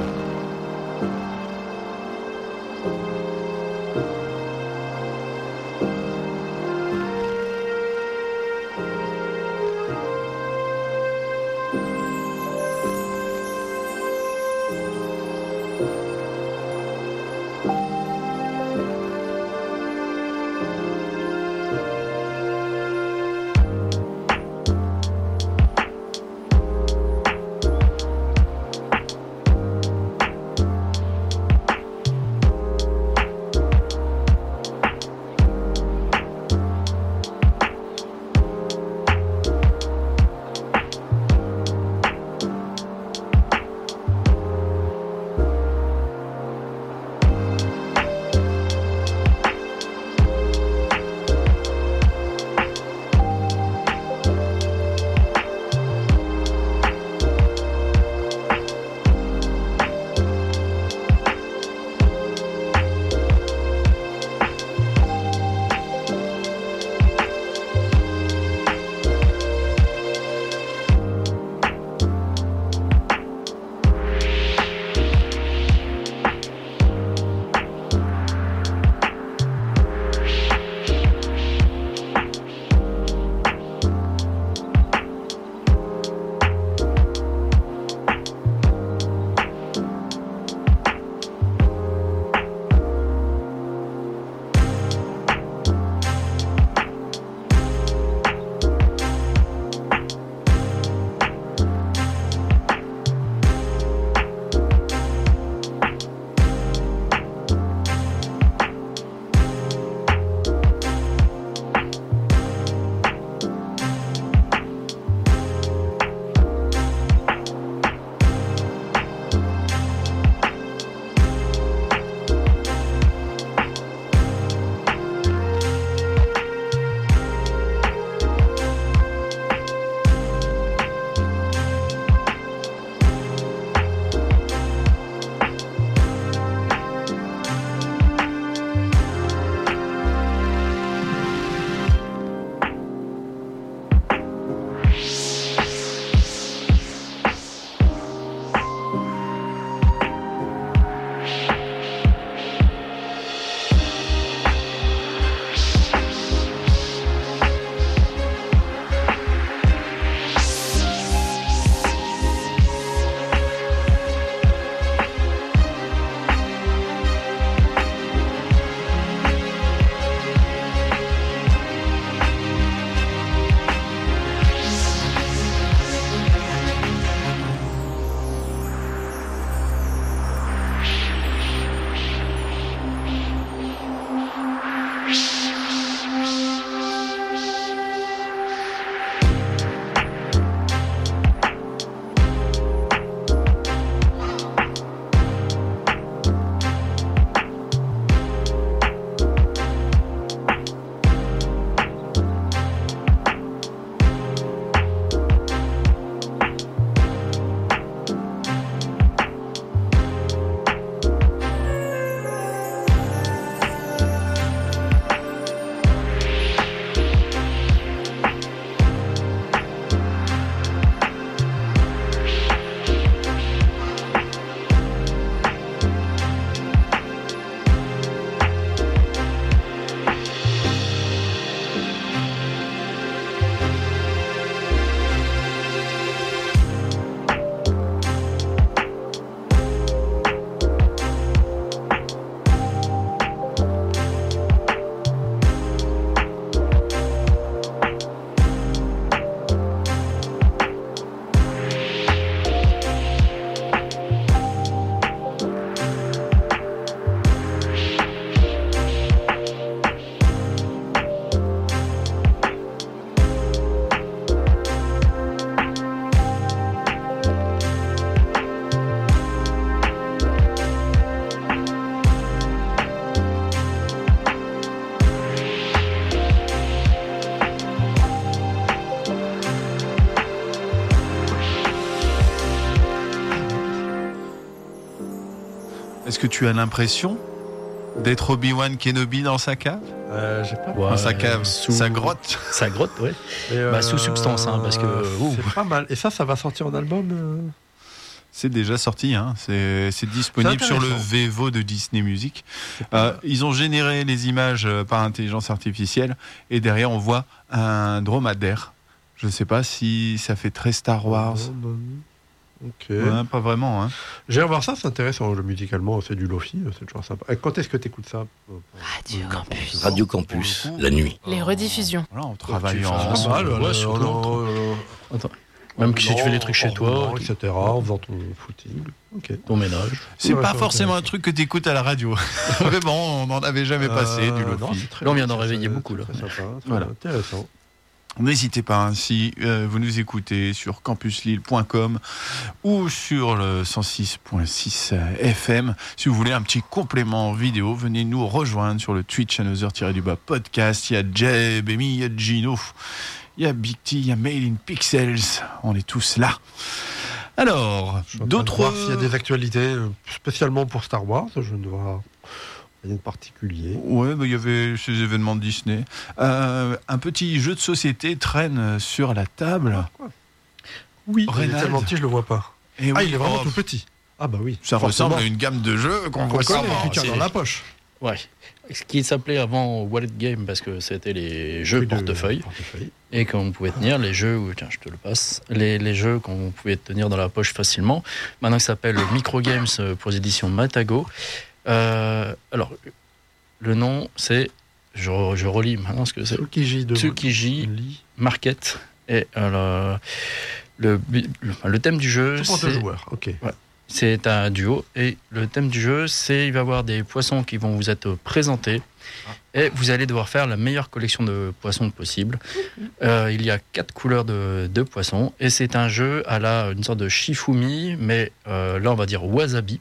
Est-ce que tu as l'impression D'être Obi-Wan Kenobi dans sa cave, Euh, j'ai pas. Ouais, dans sa cave, sous- sa grotte. Sa grotte, ouais. Mais, Bah, sous substance, hein, parce que, ouh. c'est pas mal. Et ça, ça va sortir en album. euh C'est déjà sorti, hein. c'est, c'est disponible C'est sur le intéressant. Vevo de Disney Music. pas Euh, ils ont généré les images euh, par intelligence artificielle et derrière on voit un dromadaire. Je ne sais pas si ça fait très Star Wars. Non, non. Ok. Ouais, pas vraiment. Hein. J'irai voir ça, c'est intéressant. Le musicalement, c'est du lofi, c'est toujours sympa. Et quand est-ce que tu écoutes ça? Radio Campus. Radio Campus, Pour le coup, la nuit. Les rediffusions. Voilà, on travaille Tu fais en. ça mal, ouais, euh, sur en- l'autre. en- Attends. Même que si tu fais des trucs chez en toi, roulant, et cetera, en faisant ton footing. Ok. ton ménage. C'est Ouais, pas c'est forcément un intéressant. truc que tu écoutes à la radio. Vraiment, on n'en avait jamais passé Euh, du non, lofi. c'est très Là, on bien, vient d'en c'est- réveiller c'est beaucoup, là. très sympa, très Voilà. intéressant. N'hésitez pas, hein, si euh, vous nous écoutez sur campus lille point com ou sur le cent six virgule six F M, si vous voulez un petit complément vidéo, venez nous rejoindre sur le Twitch Another-du-bas podcast. Il y a Jeb, Amy, il y a Gino, il y a Big T, il y a Made in Pixels. On est tous là. Alors, Je suis en train de d'autres... voir s'il y a des actualités euh, spécialement pour Star Wars. Je ne vois rien de particulier. Ouais, bah, il y avait ces événements de Disney. Euh, un petit jeu de société traîne sur la table. Oui, il est Reynald. tellement petit, je le vois pas. Et Ah, oui, il est vraiment oh, tout petit. Ah bah oui. Ça forcément. ressemble à une gamme de jeux qu'on On voit connaît, souvent. tu tiens c'est- dans la poche. Ouais. Ce qui s'appelait avant Wallet Game, parce que c'était les jeux Oui, de- portefeuille. portefeuille. Et qu'on pouvait tenir les jeux, où, tiens, je te le passe, les, les jeux qu'on pouvait tenir dans la poche facilement. Maintenant, ça s'appelle Micro Games pour les éditions Matago. Euh, alors, le nom, c'est, je, je relis maintenant ce que c'est. Tsukiji de Tsukiji Lee. Market. Et alors, le, le, le thème du jeu, C'est pour deux c'est joueurs. Ok. c'est un duo et le thème du jeu, c'est il va y avoir des poissons qui vont vous être présentés et vous allez devoir faire la meilleure collection de poissons possible. Euh, il y a quatre couleurs de, de poissons et c'est un jeu à la une sorte de Shifumi, mais euh, là on va dire wasabi.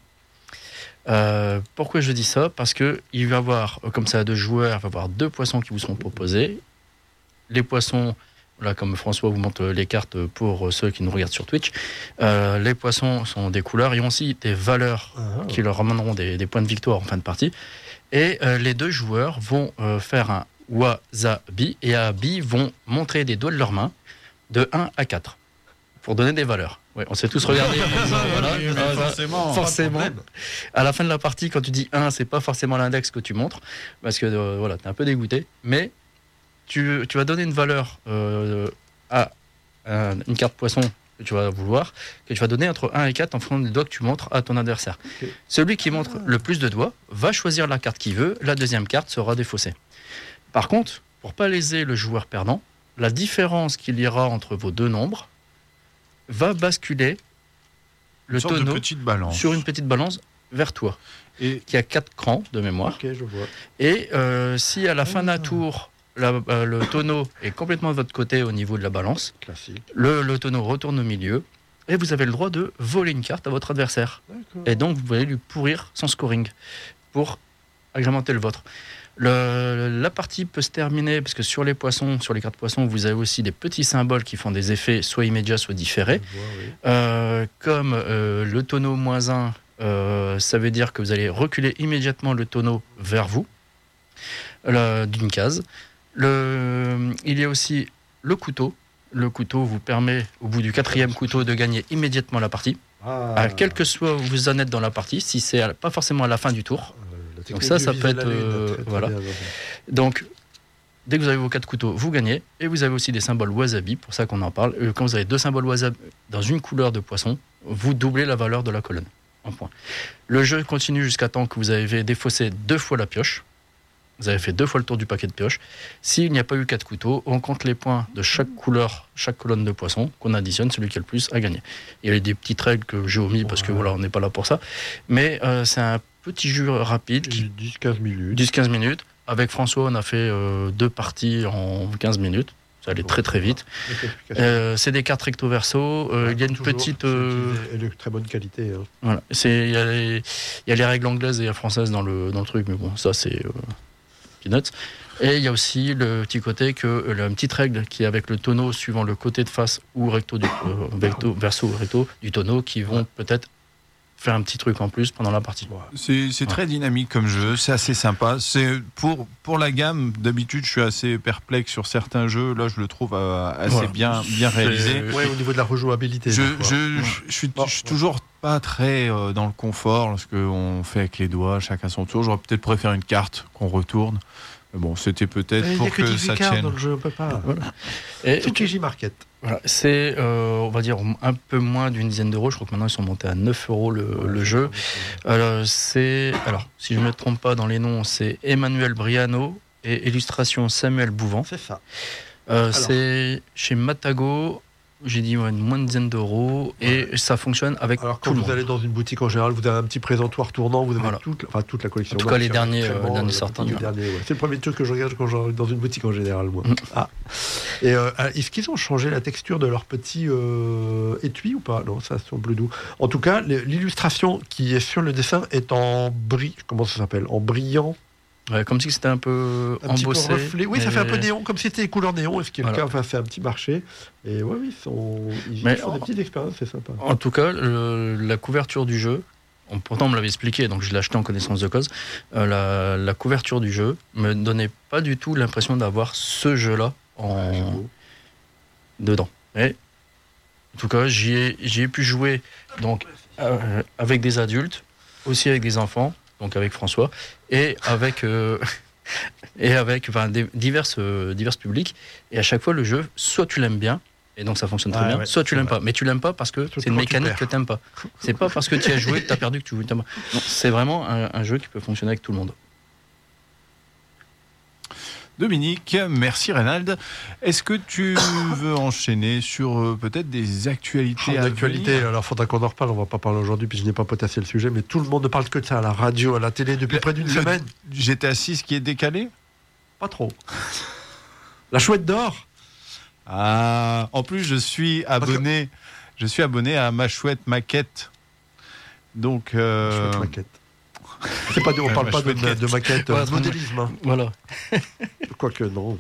Euh, pourquoi je dis ça? Parce que il va y avoir, comme ça à deux joueurs, il va y avoir deux poissons qui vous seront proposés. Les poissons, là comme François vous montre les cartes pour ceux qui nous regardent sur Twitch, euh, les poissons sont des couleurs, ils ont aussi des valeurs Ah, qui leur ramèneront des, des points de victoire en fin de partie. Et euh, les deux joueurs vont euh, faire un wasabi et à bi vont montrer des doigts de leurs mains de un à quatre pour donner des valeurs. Ouais, on s'est tous regardés en disant, voilà, Oui, mais ah, ça- forcément. forcément. À la fin de la partie, quand tu dis un, c'est pas forcément l'index que tu montres, parce que euh, voilà, t'es un peu dégoûté, mais tu, tu vas donner une valeur euh, à euh, une carte poisson que tu vas vouloir, que tu vas donner entre un et quatre en fonction des doigts que tu montres à ton adversaire. Ok. Celui qui montre le plus de doigts va choisir la carte qu'il veut, la deuxième carte sera défaussée. Par contre, pour pas léser le joueur perdant, la différence qu'il y aura entre vos deux nombres va basculer le Une sorte de tonneau petite balance. sur une petite balance vers toi, Et qui a quatre crans de mémoire. Ok, je vois. Et euh, si à la fin d'un tour, la- euh, le tonneau est complètement de votre côté au niveau de la balance, Classique. le, le tonneau retourne au milieu, et vous avez le droit de voler une carte à votre adversaire. D'accord. Et donc, vous allez lui pourrir son scoring pour agrémenter le vôtre. Le- la partie peut se terminer, parce que sur les poissons, sur les cartes poissons, vous avez aussi des petits symboles qui font des effets soit immédiats, soit différés. Je vois, oui. Euh, comme euh, le tonneau moins un, euh, ça veut dire que vous allez reculer immédiatement le tonneau vers vous, euh, d'une case. Le, il y a aussi le couteau. Le couteau vous permet, au bout du quatrième couteau, de gagner immédiatement la partie. Ah, À quel que soit où vous en êtes dans la partie, si c'est à- pas forcément à la fin du tour. euh, la Donc technique ça, du ça viser peut la être, lune, euh, très, très voilà. bien, Jean. Donc, dès que vous avez vos quatre couteaux, vous gagnez. Et vous avez aussi des symboles wasabi, pour ça qu'on en parle. Euh, Quand vous avez deux symboles wasabi dans une couleur de poisson, vous doublez la valeur de la colonne. En point. Le jeu continue jusqu'à temps que vous avez défaussé deux fois la pioche. Vous avez fait deux fois le tour du paquet de pioche. S'il n'y a pas eu quatre couteaux, on compte les points de chaque couleur, chaque colonne de poisson, qu'on additionne, celui qui a le plus a gagné. Il y a des petites règles que j'ai omis parce que voilà, on n'est pas là pour ça. Mais euh, c'est un petit jeu rapide qui dix à quinze minutes. dix à quinze minutes. Avec François, on a fait euh, deux parties en quinze minutes. Ça allait très très vite. Euh, c'est des cartes recto verso. Euh, il y a une Toujours, petite. c'est euh, utilisé, et de très bonne qualité. hein. voilà. C'est, il, y a les, il y a les règles anglaises et françaises dans le, dans le truc, mais bon, ça c'est euh, peanuts. Et il y a aussi le petit côté que euh, la petite règle qui est avec le tonneau suivant le côté de face ou recto du, euh, recto, verso ou recto du tonneau qui vont peut-être faire un petit truc en plus pendant la partie. C'est, c'est très dynamique comme jeu, c'est assez sympa. C'est pour, pour la gamme, d'habitude je suis assez perplexe sur certains jeux, là je le trouve euh, assez Voilà. bien, bien réalisé. Ouais, au niveau de la rejouabilité. Je, donc, quoi. je, je, je suis, je suis toujours pas très euh, dans le confort lorsqu'on fait avec les doigts, chacun son tour. J'aurais peut-être préféré une carte qu'on retourne. Mais bon, c'était peut-être Eh, il y a pour que que dix-huit ça cartes tienne. dans le jeu, on peut pas. Et, Tsukiji Market. Voilà, c'est, euh, on va dire, un peu moins d'une dizaine d'euros. Je crois que maintenant, ils sont montés à neuf euros le, le jeu. Alors, c'est, alors, si je ne me trompe pas dans les noms, c'est Emmanuel Briano et illustration Samuel Bouvant. C'est ça. Euh, c'est chez Matago. J'ai dit ouais, moins d'une dizaine d'euros. Et ça fonctionne avec Alors, tout quand le vous monde. allez dans une boutique en général, vous avez un petit présentoir tournant, vous avez Voilà. toute, enfin, toute la collection. En tout cas, les Moi, derniers, c'est euh, vraiment, derniers euh, sortis, les ouais. derniers, ouais. C'est le premier truc que je regarde quand j'arrive dans une boutique en général, moi. Mm. Ah. Et euh, est-ce qu'ils ont changé la texture de leur petit euh, étui ou pas? Non, ça semble doux. En tout cas, l'illustration qui est sur le dessin est en bri... Comment ça s'appelle? En brillant. Ouais, comme si c'était un peu Un petit peu embossé. reflet. Oui, ça mais- fait un peu néon, comme si c'était les couleurs néon. Est-ce qu'il y a Voilà. le cas? Enfin, c'est un petit marché. Et ouais, oui, ils, sont... ils Mais font des en- petites expériences, c'est sympa. En tout cas, le- la couverture du jeu, on- pourtant on me l'avait expliqué, donc je l'ai acheté en connaissance de cause, euh, la, la couverture du jeu me donnait pas du tout l'impression d'avoir ce jeu-là en... J'avoue. dedans. Et, en tout cas, j'y ai, j'y ai pu jouer donc, euh, avec des adultes, aussi avec des enfants, donc avec François, et avec... euh, et avec enfin, des, diverses, euh, divers publics. Et à chaque fois, le jeu, soit tu l'aimes bien, et donc ça fonctionne très Ouais, bien, ouais, soit tu c'est l'aimes vrai. pas. Mais tu l'aimes pas parce que Surtout c'est une quand tu mécanique perds. que tu n'aimes pas. C'est pas parce que tu as joué que tu as perdu que tu t'aimes pas. Non, c'est vraiment un, un jeu qui peut fonctionner avec tout le monde. Dominique, merci Reynald. Est-ce que tu veux enchaîner sur euh, peut-être des actualités En à actualité, venir alors faudra qu'on en reparle, on va pas parler aujourd'hui, puis je n'ai pas potassé le sujet, mais tout le monde ne parle que de ça à la radio, à la télé depuis Le- près d'une le- semaine. G T A six qui est décalé? Pas trop. La chouette d'or. Ah, en plus je suis abonné, je suis abonné à Ma Chouette Maquette. Donc euh, Chouette maquette. C'est pas de, on Ouais, parle ma pas de, chouette de maquette, Ouais, euh, c'est- modélisme. Hein. Voilà. Quoique non.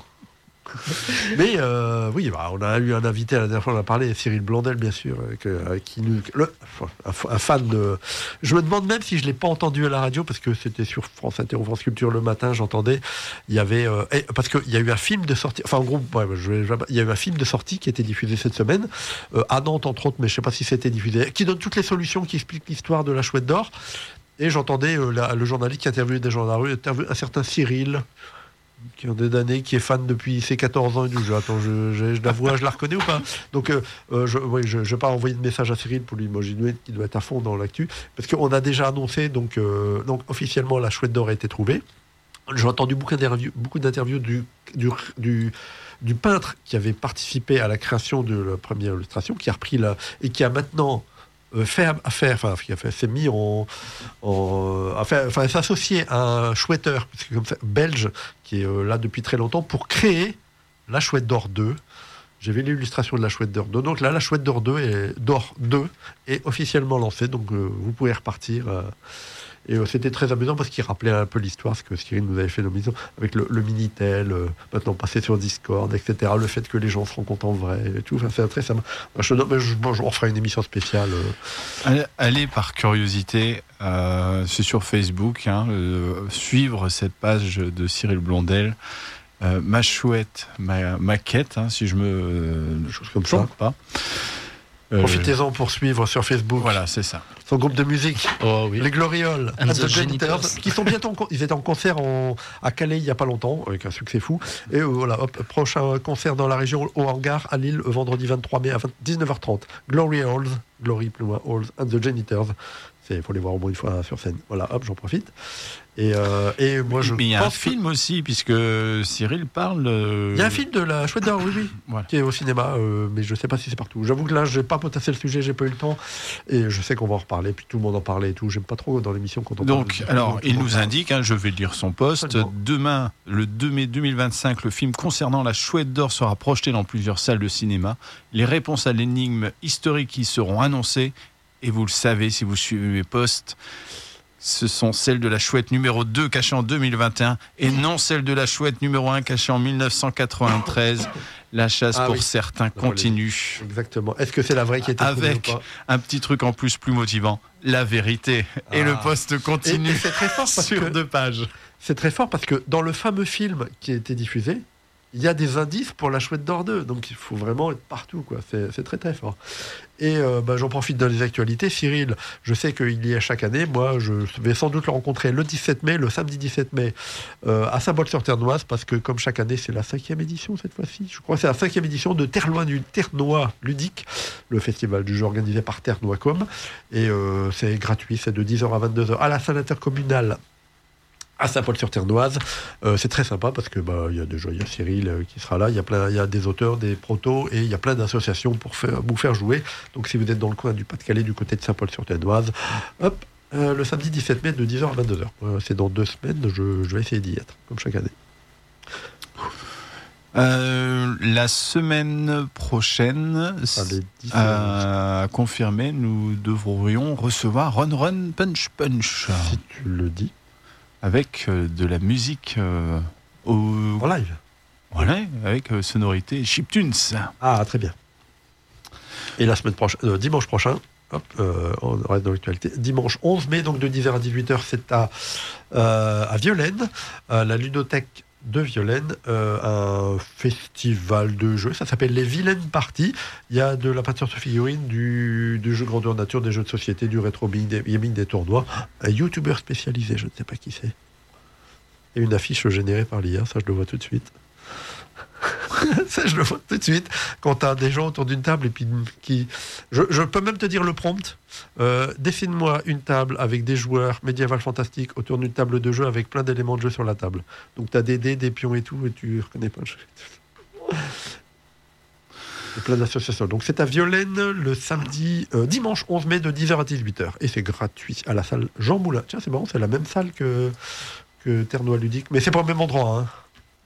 Mais euh, oui, bah, on a eu un invité la dernière fois, on a parlé, Cyril Blondel, bien sûr, euh, que, euh, qui nous, le, un, un fan de. Je me demande même si je l'ai pas entendu à la radio parce que c'était sur France Inter ou France Culture le matin, j'entendais. Il y avait euh, et, parce qu'il y a eu un film de sortie. Enfin, en gros, ouais, je, vais- je vais- il y a eu un film de sortie qui a été diffusé cette semaine euh, à Nantes entre autres, mais je sais pas si c'était diffusé, qui donne toutes les solutions, qui explique l'histoire de la chouette d'or. Et j'entendais euh, la- le journaliste qui interviewait des gens dans la rue, interviewait un certain Cyril, qui a des années, qui est fan depuis ses quatorze ans et du jeu. Attends, je, je, je la vois, je la reconnais ou pas? Donc, euh, euh, je oui, je, je vais pas envoyer de message à Cyril pour lui imaginer qu'il doit être à fond dans l'actu, parce qu'on a déjà annoncé, donc, euh, donc officiellement, la chouette d'or a été trouvée. J'ai entendu beaucoup d'interviews, beaucoup d'interviews du, du, du, du peintre qui avait participé à la création de la première illustration, qui a repris la, et qui a maintenant euh, fait affaire, enfin, qui a fait, s'est mis en, en enfin, enfin, s'associer à un chouetteur parce que comme ça, belge qui est euh, là depuis très longtemps pour créer la Chouette d'Or deux. J'ai vu l'illustration de la Chouette d'Or deux. Donc là, la Chouette d'Or deux est, d'Or deux est officiellement lancée, donc euh, vous pouvez repartir. euh, Et euh, c'était très amusant parce qu'il rappelait un peu l'histoire, ce que Cyril nous avait fait l'omission, avec le, le Minitel, euh, maintenant passé sur Discord, et cetera. Le fait que les gens se rencontrent en vrai et tout. Enfin, c'est très sympa. Moi, je, non, mais je, bon, on fera une émission spéciale. euh. allez, allez par curiosité, euh, c'est sur Facebook, hein, euh, suivre cette page de Cyril Blondel. Euh, ma chouette, ma maquette, hein, si je me euh, Des choses comme ça. trompe pas. Euh, Profitez-en pour suivre sur Facebook Voilà, c'est ça. son groupe de musique, Oh oui. les Glorioles, And and the the Janitors, Janitors. qui sont bientôt en con- ils étaient en concert en- à Calais il n'y a pas longtemps, avec un succès fou. Et euh, voilà, hop, prochain concert dans la région au hangar à Lille, euh, vendredi vingt-trois mai à dix-neuf heures trente. Glory Halls, Glory plus loin, Halls, and the Janitors. Il faut les voir au moins une fois sur scène. Voilà, hop, j'en profite. Et, euh, et moi, je Mais il y a un pense que- film aussi, puisque Cyril parle. euh, Il y a un film de la Chouette d'Or, oui, oui, Voilà. qui est au cinéma, euh, mais je ne sais pas si c'est partout. J'avoue que là, je n'ai pas potassé le sujet, j'ai pas eu le temps, et je sais qu'on va en reparler, puis tout le monde en parlait et tout. J'aime pas trop dans l'émission quand on Donc, parle. alors, Tout le il monde nous parle. indique, hein, je vais lire son poste, Absolument. demain, le deux mai deux mille vingt-cinq, le film concernant la Chouette d'Or sera projeté dans plusieurs salles de cinéma. Les réponses à l'énigme historique y seront annoncées, et vous le savez si vous suivez mes posts, ce sont celles de la Chouette numéro deux cachée en deux mille vingt et un et non celles de la Chouette numéro un cachée en mille neuf cent quatre-vingt-treize. La chasse Ah pour oui. certains continue. Exactement. Est-ce que c'est la vraie qui était trouvée Avec ou pas un petit truc en plus plus motivant, la vérité. Et Ah. le post continue Et- et c'est très fort parce sur que- deux pages. C'est très fort parce que dans le fameux film qui a été diffusé, il y a des indices pour la chouette d'or deux. Donc il faut vraiment être partout, quoi. C'est, c'est très très fort. Et euh, bah, j'en profite dans les actualités. Cyril, je sais qu'il y a chaque année. Moi, je vais sans doute le rencontrer le dix-sept mai, le samedi dix-sept mai, euh, à Saint-Paul-sur-Ternoise, parce que comme chaque année, c'est la cinquième édition cette fois-ci. Je crois que c'est la cinquième édition de Ternois, Ternois Ludique, le festival du jeu organisé par Ternois.com. Et euh, c'est gratuit, c'est de dix heures à vingt-deux heures à la salle intercommunale à Saint-Paul-sur-Ternoise. Euh, c'est très sympa parce que bah, y a déjà il y a Cyril euh, qui sera là, il y a plein, il y a des auteurs, des protos et il y a plein d'associations pour faire, vous faire jouer. Donc si vous êtes dans le coin du Pas-de-Calais, du côté de Saint-Paul-sur-Ternoise, hop, euh, le samedi dix-sept mai de dix heures à vingt-deux heures. Euh, c'est dans deux semaines, je, je vais essayer d'y être, comme chaque année. Euh, la semaine prochaine, Allez, dix à confirmer, nous devrions recevoir Run Run Punch Punch Si tu le dis, avec euh, de la musique euh, au, en live. voilà, avec euh, sonorité chiptunes. Ah, très bien. Et la semaine prochaine, euh, dimanche prochain, hop, euh, on reste dans l'actualité. Dimanche onze mai, donc de dix heures à dix-huit heures, c'est à, euh, à Violaine, à la ludothèque de Violaine, euh, un festival de jeux. Ça s'appelle les Vilaines Parties. Il y a de la peinture sur figurines, du, du jeu grandeur nature, des jeux de société, du rétro gaming, des tournois. Un youtubeur spécialisé, je ne sais pas qui c'est. Et une affiche générée par l'I A, ça je le vois tout de suite. Ça, je le vois tout de suite. Quand tu as des gens autour d'une table et puis qui. Je, je peux même te dire le prompt. Euh, dessine-moi une table avec des joueurs médiéval fantastiques autour d'une table de jeu avec plein d'éléments de jeu sur la table. Donc tu as des dés, des pions et tout, et tu reconnais pas le jeu. Il y a plein d'associations. Donc c'est à Violaine le samedi, euh, dimanche onze mai de dix heures à dix-huit heures. Et c'est gratuit à la salle Jean Moulin. Tiens, c'est marrant, c'est la même salle que, que Ternois Ludique. Mais c'est pas au même endroit, hein.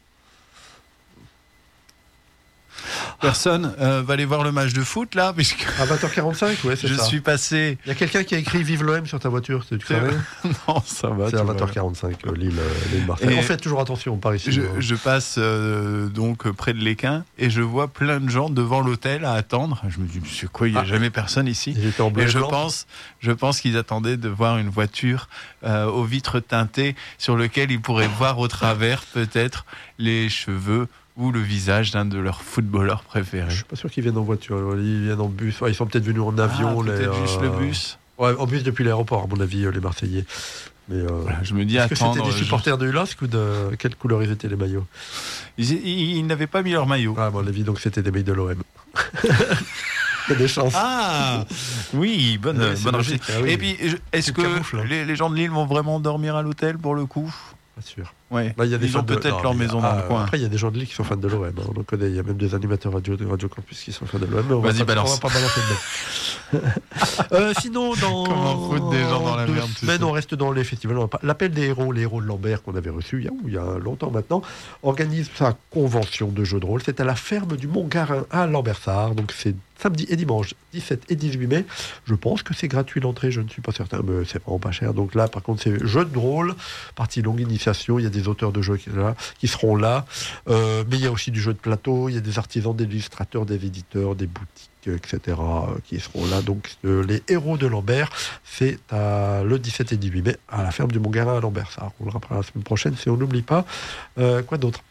Personne euh, va aller voir le match de foot là, puisque À vingt heures quarante-cinq, ouais, c'est je ça. suis passé. Il y a quelqu'un qui a écrit Vive l'O M sur ta voiture, c'est du C'est- travail. Non, ça va. C'est à tout vingt va heures bien. quarante-cinq, euh, Lille, euh, Lille Marseille. Et On fait toujours attention par ici. Je, hein. je passe euh, donc près de l'Équin et je vois plein de gens devant l'hôtel à attendre. Je me dis, c'est quoi, il n'y a Ah. jamais personne ici. Ils étaient en bleu Et et je blanc. pense, je pense qu'ils attendaient de voir une voiture euh, aux vitres teintées sur lequel ils pourraient voir au travers peut-être les cheveux ou le visage d'un de leurs footballeurs Je préférés. suis pas sûr qu'ils viennent en voiture. Ils viennent en bus. Ouais, ils sont peut-être venus en avion. Ah, les, peut-être juste euh, le bus. Ouais, en bus depuis l'aéroport, à mon avis, euh, les Marseillais. Mais euh, Voilà, je me dis est-ce que attendre. c'était des je- supporters de Ulask ou de quelle couleur ils étaient les maillots? Ils, ils- ils n'avaient pas mis leur maillot. Ah, à mon avis, donc c'était des mecs de l'O M. Il y a des chances. Ah oui, bonne, Oui, c'est bonne logique, recherche. ah oui. Et puis, je- est-ce C'est que camoufle, hein. les, les gens de Lille vont vraiment dormir à l'hôtel pour le coup? Pas sûr. Ouais. Là, il y a des Ils fans ont de- peut-être non, leur mais, maison dans ah, le coin. Après, il y a des gens de Lille qui sont fans de l'O M. hein, on en connaît. Il y a même des animateurs radio de Radio Campus qui sont fans de l'O M. mais on va Vas-y, pas- balance. On va pas balancer le nom. Euh, sinon, dans Comment foutre des gens dans la deux merde, tu semaines, sais. on reste dans les festivals. On va pas- L'appel des héros, les héros de Lambert qu'on avait reçu il y a, il y a longtemps maintenant, organise sa convention de jeux de rôle. C'est à la ferme du Mont-Garin à Lambersart. Donc c'est samedi et dimanche, dix-sept et dix-huit mai. Je pense que c'est gratuit l'entrée, je ne suis pas certain, mais c'est vraiment pas cher. Donc là, par contre, c'est jeux de rôle, partie longue initiation. Il y a des auteurs de jeux qui, là, qui seront là. Euh, mais il y a aussi du jeu de plateau. Il y a des artisans, des illustrateurs, des éditeurs, des boutiques, et cetera, euh, qui seront là. Donc euh, les héros de Lambert, c'est à le dix-sept et dix-huit mai à la ferme du Mont-Garin à Lambersart. On le rappellera la semaine prochaine si on n'oublie pas. Euh, quoi d'autre?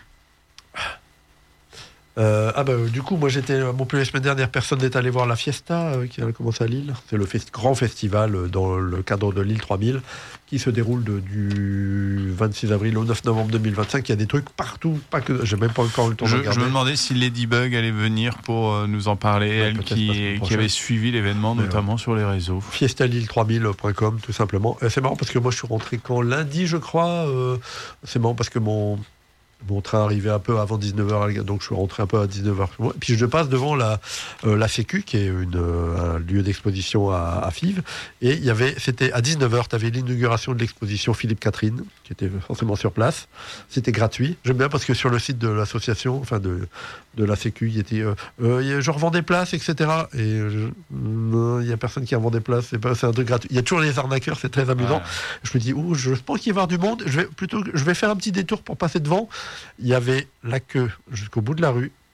Euh, ah bah euh, du coup moi j'étais à Montpellier la semaine dernière, personne n'est allé voir la Fiesta euh, qui a commencé à Lille. C'est le fest- grand festival euh, dans le cadre de Lille trois mille qui se déroule de- du vingt-six avril au neuf novembre deux mille vingt-cinq. Il y a des trucs partout, pas que j'ai même pas encore eu le temps Je, de je regarder. me demandais si Ladybug allait venir pour euh, nous en parler, Ouais, elle peut-être la qui, semaine qui prochaine. avait suivi l'événement, Mais notamment sur les réseaux. fiesta lille trois mille point com tout simplement. Euh, c'est marrant parce que moi je suis rentré quand lundi je crois. Euh, c'est marrant parce que mon Mon train arrivait un peu avant dix-neuf heures, donc je suis rentré un peu à dix-neuf heures. Puis je passe devant la, euh, la Sécu, qui est une, euh, un lieu d'exposition à, à Fives. Et il y avait, c'était à dix-neuf heures, tu avais l'inauguration de l'exposition Philippe Catherine, qui était forcément sur place. C'était gratuit. J'aime bien parce que sur le site de l'association, enfin de, de la Sécu, il y était euh, euh, je revends des places, et cetera. Et je, non, il n'y a personne qui revend des places, c'est, pas, c'est un truc gratuit. Il y a toujours les arnaqueurs, c'est très amusant. Ouais. Je me dis, oh, je pense qu'il va y avoir du monde. Je vais plutôt, je vais faire un petit détour pour passer devant. Il y avait la queue jusqu'au bout de la rue.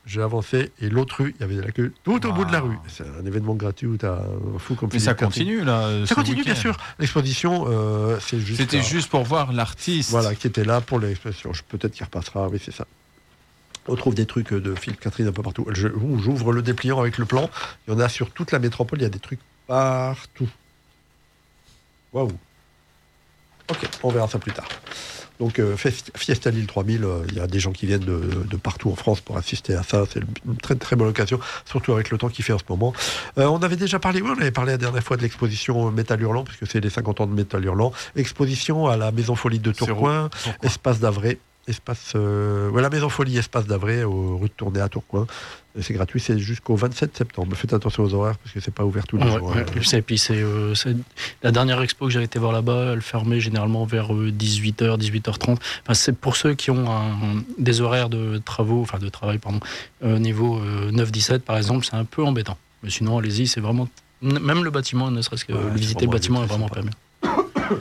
j'ai avancé et l'autre rue, il y avait la queue tout au Wow. bout de la rue. C'est un événement gratuit où tu as un fou comme Mais ça Philippe Catherine. continue là. Ça ce continue, week-end. bien sûr. L'exposition, euh, c'est juste. C'était là. juste pour voir l'artiste. Voilà, qui était là pour l'exposition. Je- Peut-être qu'il repassera, oui, c'est ça. On trouve des trucs de Philippe Catherine un peu partout. Je- ouh, j'ouvre le dépliant avec le plan. Il y en a sur toute la métropole, il y a des trucs partout. Waouh. Ok, on verra ça plus tard. Donc, euh, Fest- Fiesta Lille trois mille, euh, il y a des gens qui viennent de, de partout en France pour assister à ça. C'est une très très bonne occasion, surtout avec le temps qu'il fait en ce moment. Euh, on avait déjà parlé, oui, on avait parlé la dernière fois de l'exposition Métal Hurlant, puisque c'est les cinquante ans de Métal Hurlant. Exposition à la Maison Folie de Tourcoing, Pourquoi espace d'Avray. Espace, euh, ouais, la Maison Folie, espace d'Avray, au rue de Tournai à Tourcoing. Et c'est gratuit, c'est jusqu'au vingt-sept septembre. Faites attention aux horaires parce que c'est pas ouvert tous les Ouais, jours. ouais. hein. Et puis c'est, euh, c'est- la dernière expo que j'avais été voir là-bas, elle fermait généralement vers euh, dix-huit heures, dix-huit heures trente. Enfin, c'est pour ceux qui ont un- des horaires de travaux, enfin de travail, pardon, euh, niveau euh, neuf dix-sept par exemple, c'est un peu embêtant. Mais sinon, allez-y, c'est vraiment. Même le bâtiment, ne serait-ce que Ouais, le c'est visiter le vraiment bâtiment est très vraiment sympa. pas bien.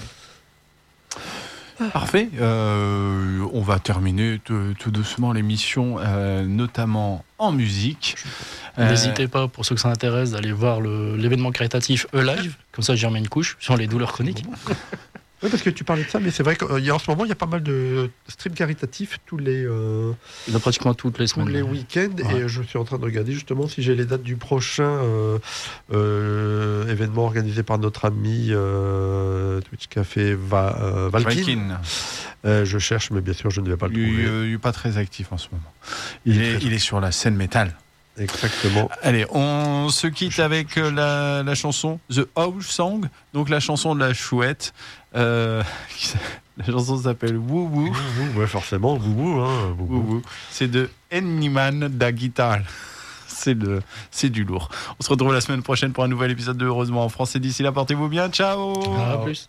Parfait. Euh, on va terminer tout, tout doucement l'émission, euh, notamment en musique. Euh, N'hésitez pas, pour ceux que ça intéresse, d'aller voir le- l'événement caritatif E-Live, comme ça j'y remets une couche sur les douleurs chroniques. Oui, parce que tu parlais de ça, mais c'est vrai qu'en ce moment, il y a pas mal de streams caritatifs tous les, euh, Il y en a pratiquement toutes les tous semaines. les week-ends. Ouais. Et je suis en train de regarder justement si j'ai les dates du prochain euh, euh, événement organisé par notre ami euh, Twitch Café Va, euh, Valkin. Valkin. Euh, je cherche, mais bien sûr, je ne vais pas le Il trouver. n'est pas très actif en ce moment. Il, Il est est, très- il est sur la scène métal. Exactement. Allez, on se quitte avec euh, la, la chanson The House Song, donc la chanson de la chouette. Euh, la chanson s'appelle Woo Woo. Vous, ouais, forcément, vous, vous, hein, vous, Woo vous. Woo. C'est de Enniman da Guitar. C'est le, c'est du lourd. On se retrouve la semaine prochaine pour un nouvel épisode de Heureusement en France. Et d'ici là, portez-vous bien. Ciao. À plus.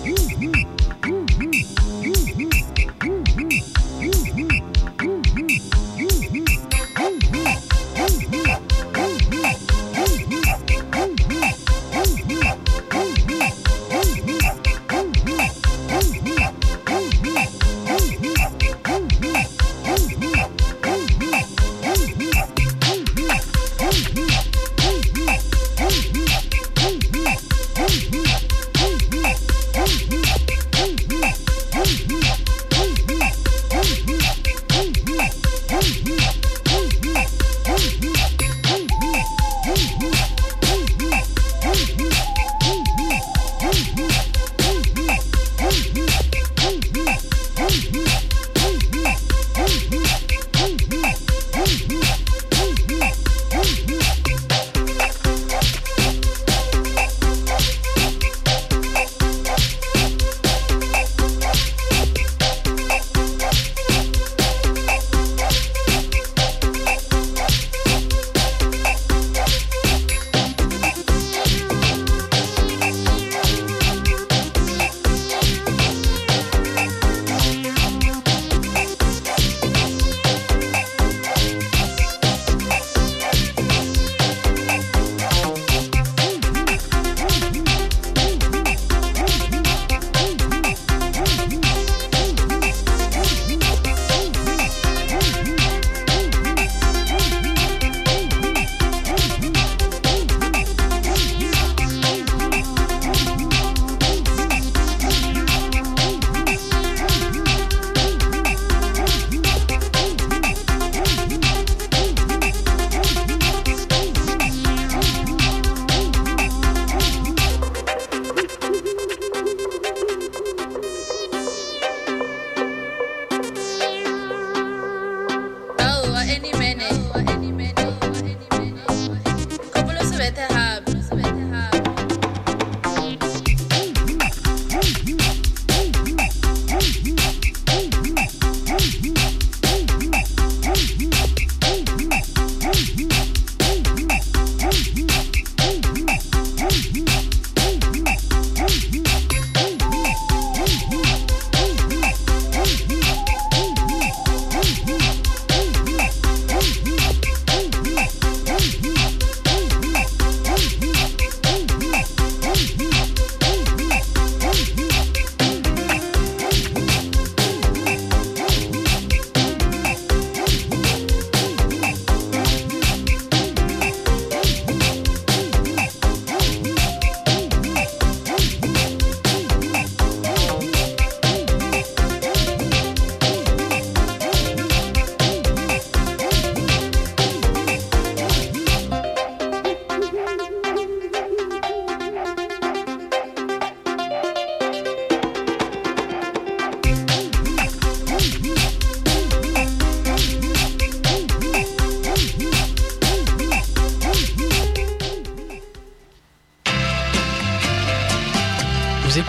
Woo-hoo.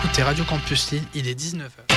écoutez Radio Campus Lille, il est dix-neuf heures.